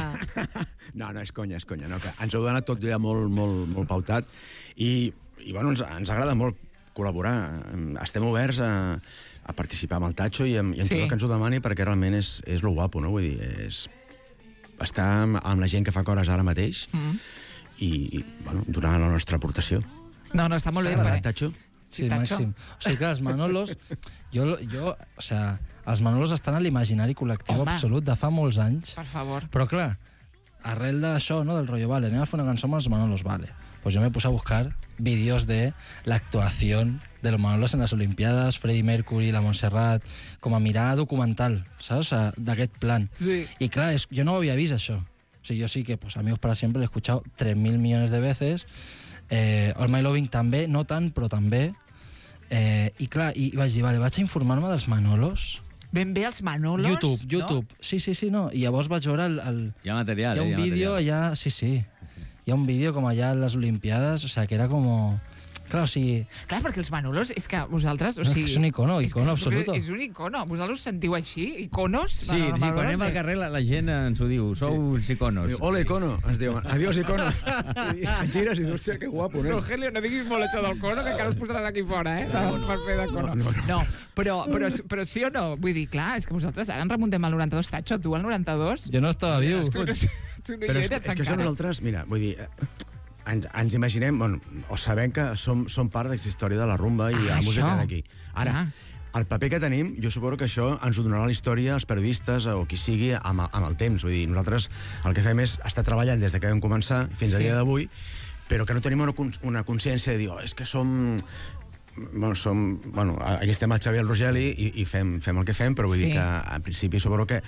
No, no, és conya, és conya. No, que ens heu donat tot ja molt, molt, molt pautat i, i bueno, ens, ens agrada molt col·laborar. Estem oberts a, a participar amb el Tacho i amb, i amb Sí. tot el que ens ho demani perquè realment és, és lo guapo, no? Vull dir, és estar amb, amb la gent que fa cores ara mateix Mm. i, i bueno, donar la nostra aportació. No, no, està molt bé. S'ha perquè- agradat, Tacho? Sí, Tacho. màxim. O sigui que els Manolos... Jo, jo, o sea, els Manolos estan a l'imaginari col·lectiu Home. absolut de fa molts anys. Per favor. Però clar, arrel d'això, no, del rollo, vale, anem a fer una cançó amb els Manolos, vale. Pues yo me puse a buscar vídeos de la actuación de los Manolos en las Olimpiadas, Freddie Mercury, la Montserrat, com a mirar documental, saps? O sea, d'aquest plan. Sí. I clar, és, jo no ho havia vist, això. O sigui, jo sí que, pues, Amigos para siempre, l'he escuchado tres mil millones de veces. Eh, All My Loving també, no tant, però també. Eh, I clar, i vaig dir, vale, vaig a informar-me dels Manolos. Ben bé els Manolos, YouTube, no? YouTube. Sí, sí, sí, no. I llavors vaig veure el... el... Hi ha material, Hi ha eh? un Hi ha vídeo material. allà, sí, sí. Hi ha un vídeo com allà a les Olimpiades, o sea, que era com... Clar, o sigui... Clar, perquè els Manolos, és que vosaltres... O No, sigui, és un icono, és que icono suposo que absoluto. És un icono. Vosaltres us sentiu així? Iconos? Sí, sí, quan anem al carrer la, la gent ens ho diu, sou uns iconos. Hola, icono, ens diuen. Adiós, icono. I et gires i dius, hòstia, que guapo, nen. Rogelio, no diguis molt això del cono, que encara us posaran aquí fora, eh? No, no. Per fer de cono. No, no, no. No, però, però, però sí o no? Vull dir, clar, és que vosaltres ara ens remuntem al noranta-dos. Tacho, tu al noranta-dos? Jo no estava viu. Tu no, tu no Però hi és, que- eres és que això encara. nosaltres, mira, vull dir, eh, ens, ens imaginem, bueno, o sabem que som, som part d'aquesta història de la rumba i de Ah, la música això. d'aquí. Ara, Ah. el paper que tenim, jo suposo que això ens ho donarà la història, els periodistes o qui sigui amb, amb el temps. Vull dir, nosaltres el que fem és estar treballant des de que vam començar fins a Sí. dia d'avui, però que no tenim una, cons- una consciència de dir, oh, és que som... Bueno, som, bueno, aquí estem el Xavi i el Rogeli i, i fem, fem el que fem, però vull Sí. dir que en principi suposo que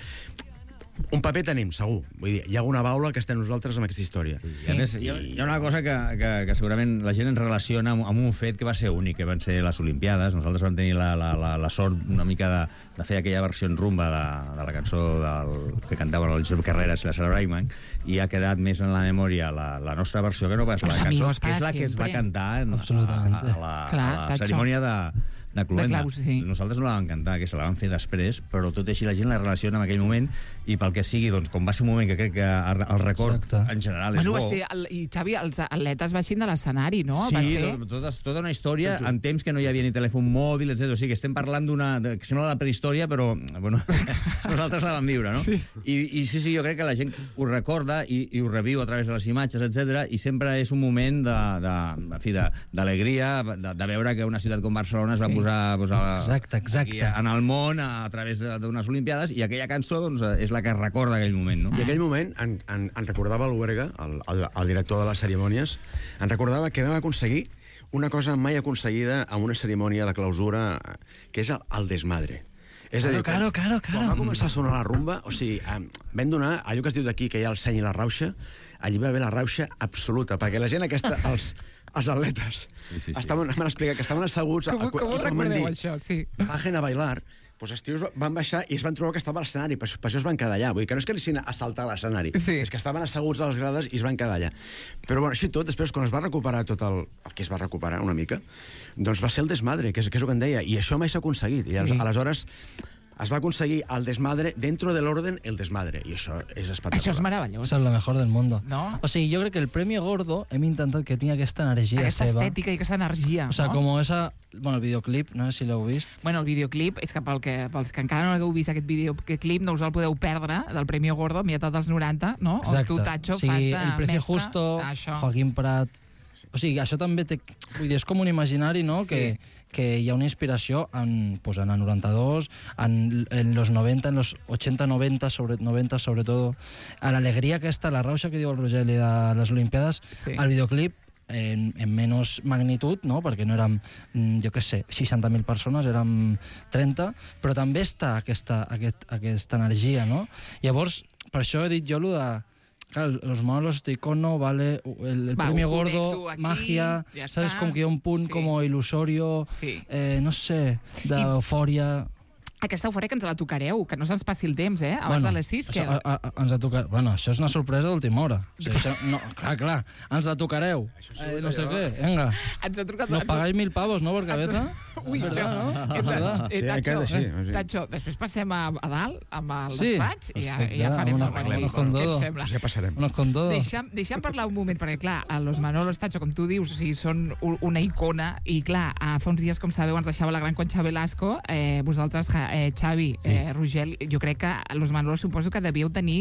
un paper tenim, segur. Vull dir, hi ha una baula que estem nosaltres amb aquesta història. Sí. I a més, hi ha, hi ha una cosa que, que, que segurament la gent ens relaciona amb, amb un fet que va ser únic, que van ser les Olimpiades. Nosaltres vam tenir la, la, la, la sort una mica de, de fer aquella versió en rumba de, de la cançó del, que cantaven el Josep Carreras i la Sara Brightman, i ha quedat més en la memòria la, la nostra versió que no pas la Els cançó, Amigos que és para la que es va siempre. cantar en, a, a, Absolutamente. a, la, Clar, a la Tacho. cerimònia de, de Cluenda. claus, sí. Nosaltres no la vam cantar, que se la vam fer després, però tot i així la gent la relaciona amb aquell moment, i pel que sigui, doncs, com va ser un moment que crec que el record Exacte. en general és Bueno, bo. va ser... El, I, Xavi, els atletes baixin de l'escenari, no? Sí, va ser... tot, tota, tota una història en temps que no hi havia ni telèfon mòbil, etcètera. O sigui, que estem parlant d'una... de- que sembla la prehistòria, però bueno, nosaltres la vam viure, no? Sí. I, I sí, sí, jo crec que la gent ho recorda i, i ho reviu a través de les imatges, etcètera. I sempre és un moment de, de, en fi, de, d'alegria, de, de veure que una ciutat com Barcelona es va Sí. posar, posar Exacte, exacte. aquí en el món a, a través de- d'unes Olimpiades, i aquella cançó doncs, és la que recorda aquell moment, no? I aquell moment en, en, en recordava l'Uerga, el, el, el director de les cerimònies, en recordava que vam aconseguir una cosa mai aconseguida en una cerimònia de clausura, que és el, el desmadre. És a dir, Claro, claro, claro, quan va claro. començar a sonar la rumba, o sigui, eh, vam donar allò que es diu d'aquí, que hi ha el seny i la rauxa, allí va haver la rauxa absoluta, perquè la gent aquesta, els, els atletes, Sí, sí, sí. estaven, m'han explicat que estaven asseguts... Com, a- com ho i quan van recordeu, dir, això? Sí. bajen a bailar, doncs els tios van baixar i es van trobar que estava a l'escenari, per, això- per això es van quedar allà. Vull dir que no és que anessin a saltar a l'escenari, Sí. és que estaven asseguts a les grades i es van quedar allà. Però bueno, així i tot, després, quan es va recuperar tot el, el que es va recuperar una mica, doncs va ser el desmadre, que és, que és el que em deia, i això mai s'ha aconseguit. I Sí. aleshores es va aconseguir el desmadre, dentro de l'orden, el desmadre, i això és espectacular. Això és meravellós. Això és lo mejor del mundo. No? O sigui, jo crec que el Premi Gordo hem intentat que tingui aquesta energia Aquesta seva. estètica i aquesta energia, O sea, no? como esa... Bueno, el videoclip, no sé si l'heu vist. Bueno, el videoclip, és que, pel que pels que encara no hagueu vist aquest videoclip, no us el podeu perdre, del Premi Gordo, a meitat dels noranta, no? Exacte. On tu, Tacho, o sigui, fas de el Precio mestre. Justo, Això. Joaquín Prat... O sigui, això també té... Vull dir, és com un imaginari, no? Sí. Que, que hi ha una inspiració en, pues, en el noranta-dos, en, en los noventa, en los ochenta noventa, sobre, noventa sobre todo, a l'alegria aquesta, la rauxa que diu el Rogeli de les Olimpiades, Sí. el videoclip, en, en menys magnitud, no? Perquè no érem, mm, jo què sé, seixanta mil persones, érem trenta, però també està aquesta, aquest, aquesta energia, no? Llavors, per això he dit jo lo de... Claro, los monos de icono, vale, el, el Va, premio ho gordo, connecto aquí, magia, ja ¿sabes? està. Como que hi ha un punt Sí. como ilusorio, Sí. eh, no sé, d'eufòria... Aquesta eufòria que ens la tocareu, que no se'ns passi el temps, eh? Abans de les sis, que... Això, a, a, ens la tocar... Bueno, això és una sorpresa d'última hora. O sigui, això, no, clar, clar, ens la tocareu. Eh, no sé què, venga. Ens ha trucat... Nos pagáis mil pavos, ¿no? Por cabeza. Ui, ¿Verdad, no? Eh, ¿Verdad? eh, Sí, Tacho, aquest així, així. Tacho, després passem a, a dalt, amb el Sí, despatx, i ja, perfecte, ja farem una- el resto. una con Què et todo. sembla? Ja passarem. Unos con todo. Deixa'm, deixa'm parlar un moment, perquè, clar, a los Manolos, Tacho, com tu dius, o sigui, són u- una icona, i, clar, a fa uns dies, com sabeu, ens deixava la gran Concha Velasco, eh, vosaltres, Ja- eh, Xavi, eh, Rogel, jo crec que a los Manolos suposo que devíeu tenir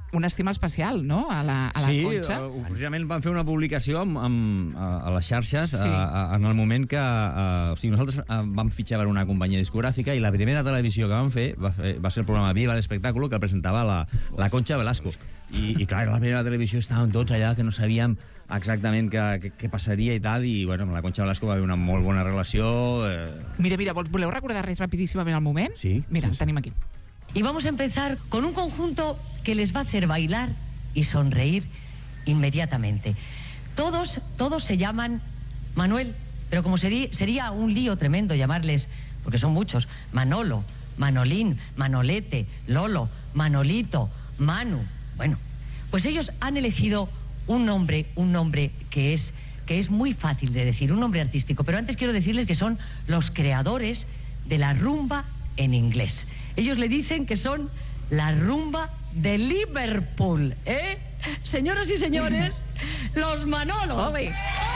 una estima especial, no?, a la, a la sí, Conxa. Sí, precisament van fer una publicació amb, amb, a, a les xarxes sí. a, a, en el moment que... A, o sigui, nosaltres a, vam fitxar per una companyia discogràfica i la primera televisió que vam fer va, fer, va ser el programa Viva l'Espectáculo, que el presentava la, la Concha Velasco. I, i clar, a la primera televisió estàvem tots allà que no sabíem exactament què, què, què passaria i tal, i bueno, amb la Concha Velasco va haver una molt bona relació. Eh... Mira, mira, voleu recordar res rapidíssimament al moment? Sí. Mira, sí, sí. tenim aquí. Y vamos a empezar con un conjunto que les va a hacer bailar y sonreír inmediatamente. Todos, todos se llaman Manuel, pero como se di, sería un lío tremendo llamarles, porque son muchos, Manolo, Manolín, Manolete, Lolo, Manolito, Manu. Bueno, pues ellos han elegido un nombre, un nombre que es, que es muy fácil de decir, un nombre artístico, pero antes quiero decirles que son los creadores de la rumba en inglés. Ellos le dicen que son la rumba de Liverpool, ¿eh? Señoras y señores, los Manolos. Ole.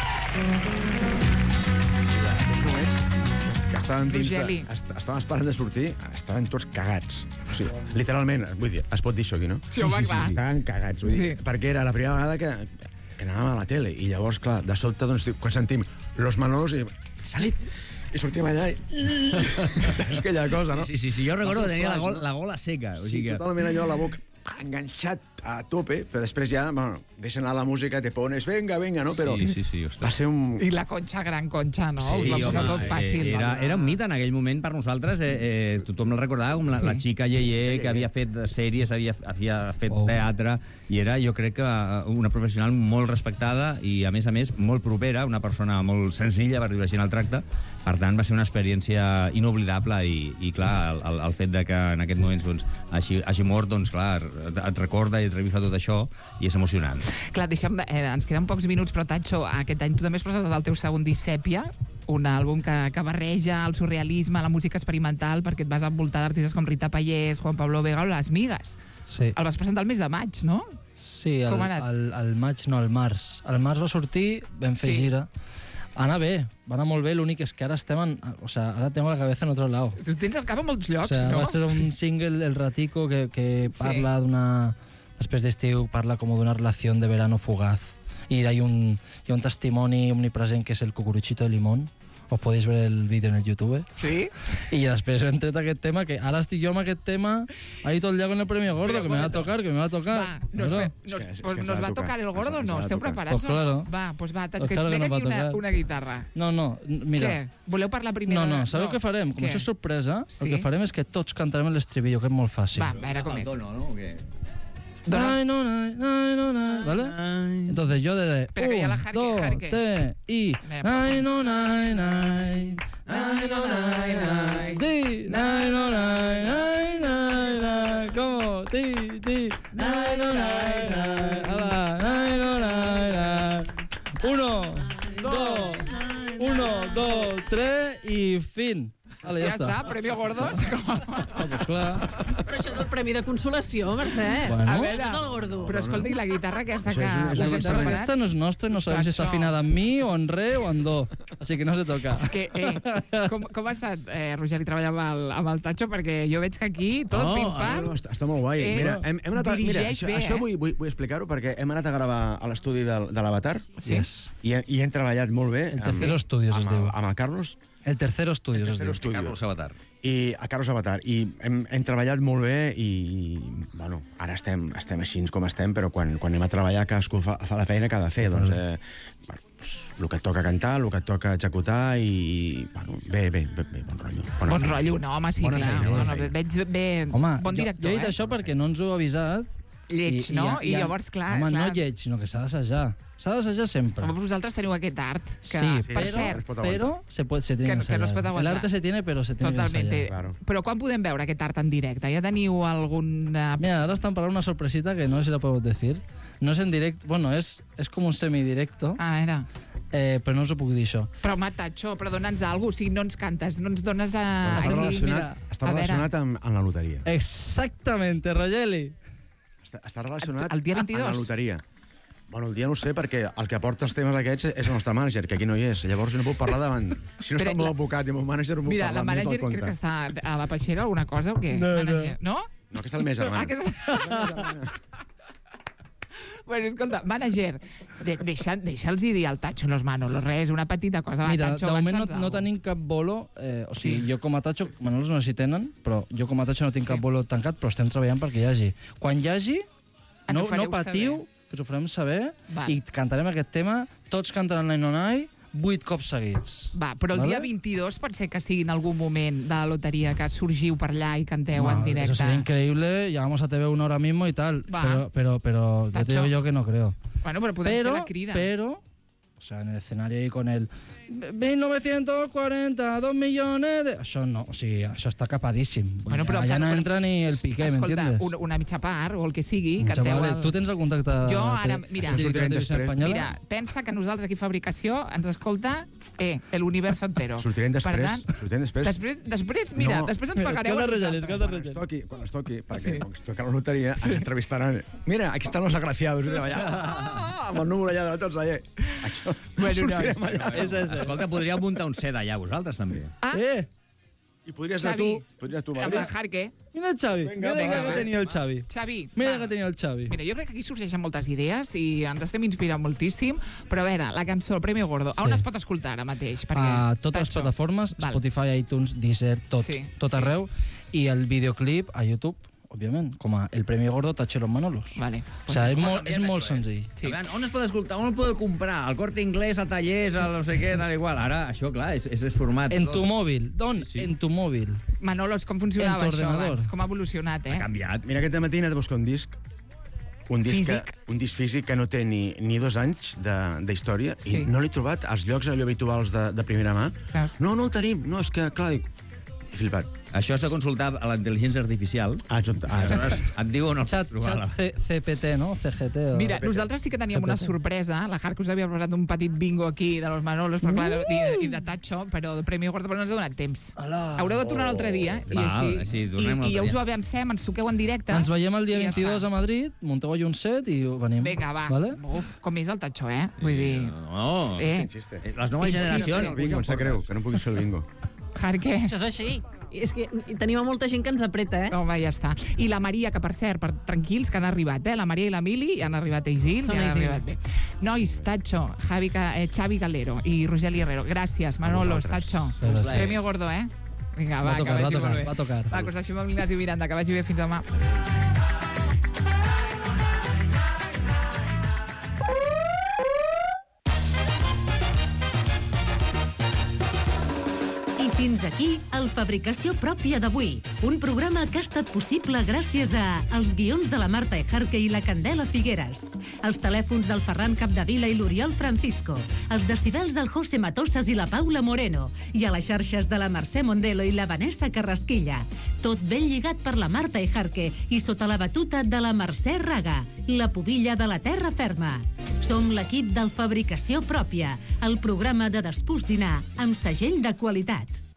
Que estaven dins de, est estaven esperant de sortir, estaven tots cagats. O sigui, literalment, vull dir, es pot dir això aquí, no? Sí, home, clar. Estaven cagats, vull dir, sí. Perquè era la primera vegada que, que anàvem a la tele, i llavors, clar, de sobte, doncs, quan sentim los Manolos, i salit, i sortim allà i... Saps aquella cosa, no? Sí, sí, sí, jo recordo que tenia la, gola, la gola seca. O sigui sí, que... totalment allò, la boca enganxat a tope, però després ja, bueno, deixen anar la música, te pones, venga, venga, no? Però sí, sí, sí, va ser un... I la Conxa, gran Conxa, no? Sí, Us va posar home, tot fàcil. Era, era un mite en aquell moment per nosaltres. Eh, eh, tothom el recordava com la, sí. la xica Yeye, que havia fet sèries, havia, havia fet oh. teatre, i era, jo crec que una professional molt respectada i, a més a més, molt propera, una persona molt senzilla, per dir-ho així, en el tracte. Per tant, va ser una experiència inoblidable i, i clar, el, el fet de que en aquests moments doncs, hagi, hagi mort, doncs, clar, et recorda i et revifa tot això i és emocionant. Clar, deixa'm, eh, ens queden pocs minuts, però Tatxo, aquest any tu també has presentat el teu segon disc Sèpia, un àlbum que, que barreja el surrealisme, la música experimental, perquè et vas envoltar d'artistes com Rita Pallés, Juan Pablo Vega o Les Migues. Sí. El vas presentar el mes de maig, no? Sí, el, Com ha anat? el, el maig no, el març. El març va sortir, vam fer Sí. gira. Anar bé, va anar molt bé, l'únic és que ara estem en... O sea, ara tengo la cabeza en otro lado. Tu tens el cap a molts llocs, o sea, no? Va ser un single, El Ratico, que, que parla Sí. d'una... Després d'estiu parla com d'una relació de verano fugaz. I hi ha un, hi ha un testimoni omnipresent que és el cucuruchito de limón. Os podéis ver el vídeo en el YouTube. Sí. I després hem tret aquest tema, que ara estic jo amb aquest tema ahí tot el dia con el premio gordo, Pero que me va a tocar, que me va a tocar. Va, nos, Claro. nos, Es que- es que pues ens nos ha va a de tocar tocar. el gordo o Ens ha no? de Esteu tocar. preparats Pues o claro. no? Va, pues va, Tatxo, Pues que claro que ven nos va aquí a una, tocar. una guitarra. No, no, mira. Què? Voleu parlar primer? No, de- no, sabeu què farem? Com Què? això és sorpresa, Sí? el que farem és que tots cantarem l'estribillo, que és molt fàcil. Va, a veure com és. Dono, no? O què? Dona- Ay, no, no, no, no, no, ¿vale? Entonces yo desde Espera, que ya la un, jarque, dos, jarque. tres, y... Venga, Ay, no, nay, nay. Ay, no, nay, nay. Di, nay, no, nay, nay, nay, nay. ¿Cómo? Di, di. Nay, no, nay, nay. Hala, nay, no, nay, nay. Uno, dos, uno, dos, tres, y fin. Vale, ja, Ja està, Premio Gordos. Ah, pues clar. Però això és el premi de consolació, Mercè. Bueno. A veure, és el gordo. Però escolta, i la guitarra aquesta Això que és un- és us un hem La guitarra preparat? aquesta no és nostra, no sabem si està Això. afinada en mi o en re o en do. Així que no se toca. Que, eh, com, com ha estat, eh, Rogeri, treballar amb el, amb el Tatxo? Perquè jo veig que aquí tot Oh, pim-pam... no, no, està, està molt guai. Eh, mira, hem, hem anat a, mira, dirigeix això, bé, això eh? vull, vull, vull explicar-ho perquè hem anat a gravar a l'estudi de, de l'Avatar Sí. Yes. i, he- i hem treballat molt bé El Tercero Estudios es amb, diu. el- amb el Carlos. El Tercero Estudios es Tercero diu. Estudio. Carlos Avatar. I a Carlos Avatar. I hem, hem treballat molt bé i, i bueno, ara estem, estem així com estem, però quan, quan anem a treballar cadascú fa, fa la feina que ha de fer. Doncs, eh, bueno, doncs, el que et toca cantar, el que et toca executar i, i bueno, bé, bé, bé, bé, bon rotllo. Bona Bon feina. rotllo, no, home, sí, Bona clar. feina, bona Bueno, feina. veig bé... Home, bon jo, director, jo he dit eh? això perquè no ens ho heu avisat. Lleig, no? I llavors, clar, Home, clar. no lleig, sinó que s'ha d'assajar. S'ha d'assajar sempre. Home, vosaltres teniu aquest art, que, Sí, per pero, cert, pero se, puede, se tiene que, que, que no es pot ensayar. El aguantar. arte se tiene, pero se tiene Totalment. que ensayar. Claro. Però quan podem veure aquest art en directe? Ja teniu alguna... Mira, ahora están para una sorpresita que no sé si la podemos decir. No es en directo, bueno, es, es como un semidirecto, A veure... eh, però no us ho puc dir això. Però, home, Tatxo, però dona'ns alguna cosa. O sigui, no ens cantes, no ens dones a... Està aquí. relacionat, està A veure. relacionat amb, amb la loteria. Exactamente, Rogeli. Està, està relacionat El dia vint-i-dos? amb la loteria. Bueno, el dia no ho sé, perquè el que aporta els temes aquests és el nostre mànager, que aquí no hi és. Llavors no puc parlar davant... Si no Però està el meu la- advocat i el meu mànager, no puc Mira, parlar la amb ell mànager pel compte. crec que està a la peixera alguna cosa o què? No, no. Mànager, no? No, que està al mes, Ah, hermano. que és... Bueno, escolta, manager, de, deixa, deixa'ls dir al Tacho los Manolos, res, una petita cosa. Va, Mira, Tacho, de moment no, avança'ns no alguna tenim cap bolo, eh, o sigui, sí. jo com a Tacho, Manolos no s'hi tenen, però jo com a Tacho no tinc sí. cap bolo tancat, però estem treballant perquè hi hagi. Quan hi hagi, no, no patiu, saber. que us ho farem saber, Va. i cantarem aquest tema, tots cantaran l'Ai Nonai, vuit cops seguits. Va, però el vale? dia vint-i-dos pot ser que sigui en algun moment de la loteria que sorgiu per allà i canteu no, en directe. Eso sería increíble, llegamos a T V una hora mismo y tal, Va. pero, pero, pero yo te digo yo que no creo. Bueno, pero podem pero, fer la crida. Pero, o sea, en el escenario ahí con el mil novecientos cuarenta, dos millones de... Això no, o sigui, això està capadíssim. Bueno, però, allà no però, entra ni el Piqué, ¿m'entiendes? ¿m'entiendes? Una, una mitja part, o el que sigui, Mitja canteu... Vale. El... Tu tens el contacte... Jo ara, mira, sí, mira, pensa que nosaltres aquí a Fabricació ens escolta eh, l'universo entero. Sortirem després. Per tant, sortirem després. Després, després mira, no. després ens pagareu a nosaltres. Quan ens toqui, quan ens toqui, perquè sí. quan ens toca la loteria, ens entrevistaran. Mira, aquí estan los agraciados. Allà, ah, amb el número allà de tots allà. Això, bueno, sortirem no, allà. És, és, escolta, podríeu muntar un set allà vosaltres, també. Ah, eh. I podries anar tu, podries tu, Amb el Jarque. Mira el Xavi, Venga, mira va, que tenia el Xavi. Xavi, Mira va. que tenia el Xavi. Mira, jo crec que aquí sorgeixen moltes idees i ens estem inspirant moltíssim, però a veure, la cançó, el Premi Gordo, sí. on es pot escoltar ara mateix? Perquè, a totes les Tacho. plataformes, Val. Spotify, iTunes, Deezer, tot, Sí, tot sí. arreu. I el videoclip a YouTube, òbviament, com a El Premi Gordo Tacho los Manolos. Vale. O sigui, és Està molt, és canviant molt això, eh? senzill. Sí. Veure, on es pot escoltar? On el podeu comprar? Al Corte Inglés, a tallers, a no sé què, tal igual. Ara, això, clar, és, és el format. En tot. tu mòbil. D'on? Sí, sí. En tu mòbil. Manolos, com funcionava En tu això ordenador. abans? Com ha evolucionat, eh? Ha canviat. Mira, aquest matí he anat a buscar un disc, un disc, Físic? que, un disc físic que no té ni, ni dos anys d'història, Sí. i no l'he trobat als llocs allò habituals de, de primera mà. Veus? No, no el tenim, no, és que, clar, dic, he flipat. Això has de consultar a la intel·ligència artificial. Ah, jo, ah, Aleshores, et diu on el Chat, pots trobar. chat C- CPT, no? C G T. O... Mira, nosaltres sí que teníem una sorpresa. La Jarque us havia preparat un petit bingo aquí de los Manolos, però, clar, i, i de Tacho, però de Premi Gordo, però no ens ha donat temps. Hola. Haureu de tornar l'altre dia i Val, així. sí, tornem I, l'altre I ja us dia. ho avancem, ens toqueu en directe. Ens veiem el dia I ja vint-i-dos està. a Madrid, munteu allà un set i venim. Vinga, va. Vale? Uf, com és el Tacho, eh? Vull dir... No, Eh. Xiste. les noves Insiste. generacions... El bingo, em sap greu, que no puguis fer el bingo. Jarque. Això és així. I és que tenim a molta gent que ens apreta, eh? Home, ja està. I la Maria, que per cert, per, tranquils, que han arribat, eh? La Maria i la Mili han arribat a Isil, Són i han a Isil. arribat bé. Nois, Tacho, Javi, Ca- eh, Xavi Calero i Rogeli Herrero. Gràcies, Manolos, Tacho. Gràcies. Premi Gordo, eh? Vinga, va, Va tocar, que va vagi tocar, molt bé. va tocar. Va, que us deixem amb l'Ignasi Miranda, que vagi bé fins demà. I fins aquí el Fabricació Pròpia d'avui, un programa que ha estat possible gràcies a els guions de la Marta Ejarque i la Candela Figueres, els telèfons del Ferran Capdevila i l'Oriol Francisco, els decibels del José Matosas i la Paula Moreno, i a les xarxes de la Mercè Mondelo i la Vanessa Carrasquilla. Tot ben lligat per la Marta Ejarque i sota la batuta de la Mercè Raga, la pubilla de la terra ferma. Som l'equip del Fabricació Pròpia, el programa de despús dinar amb segell de qualitat.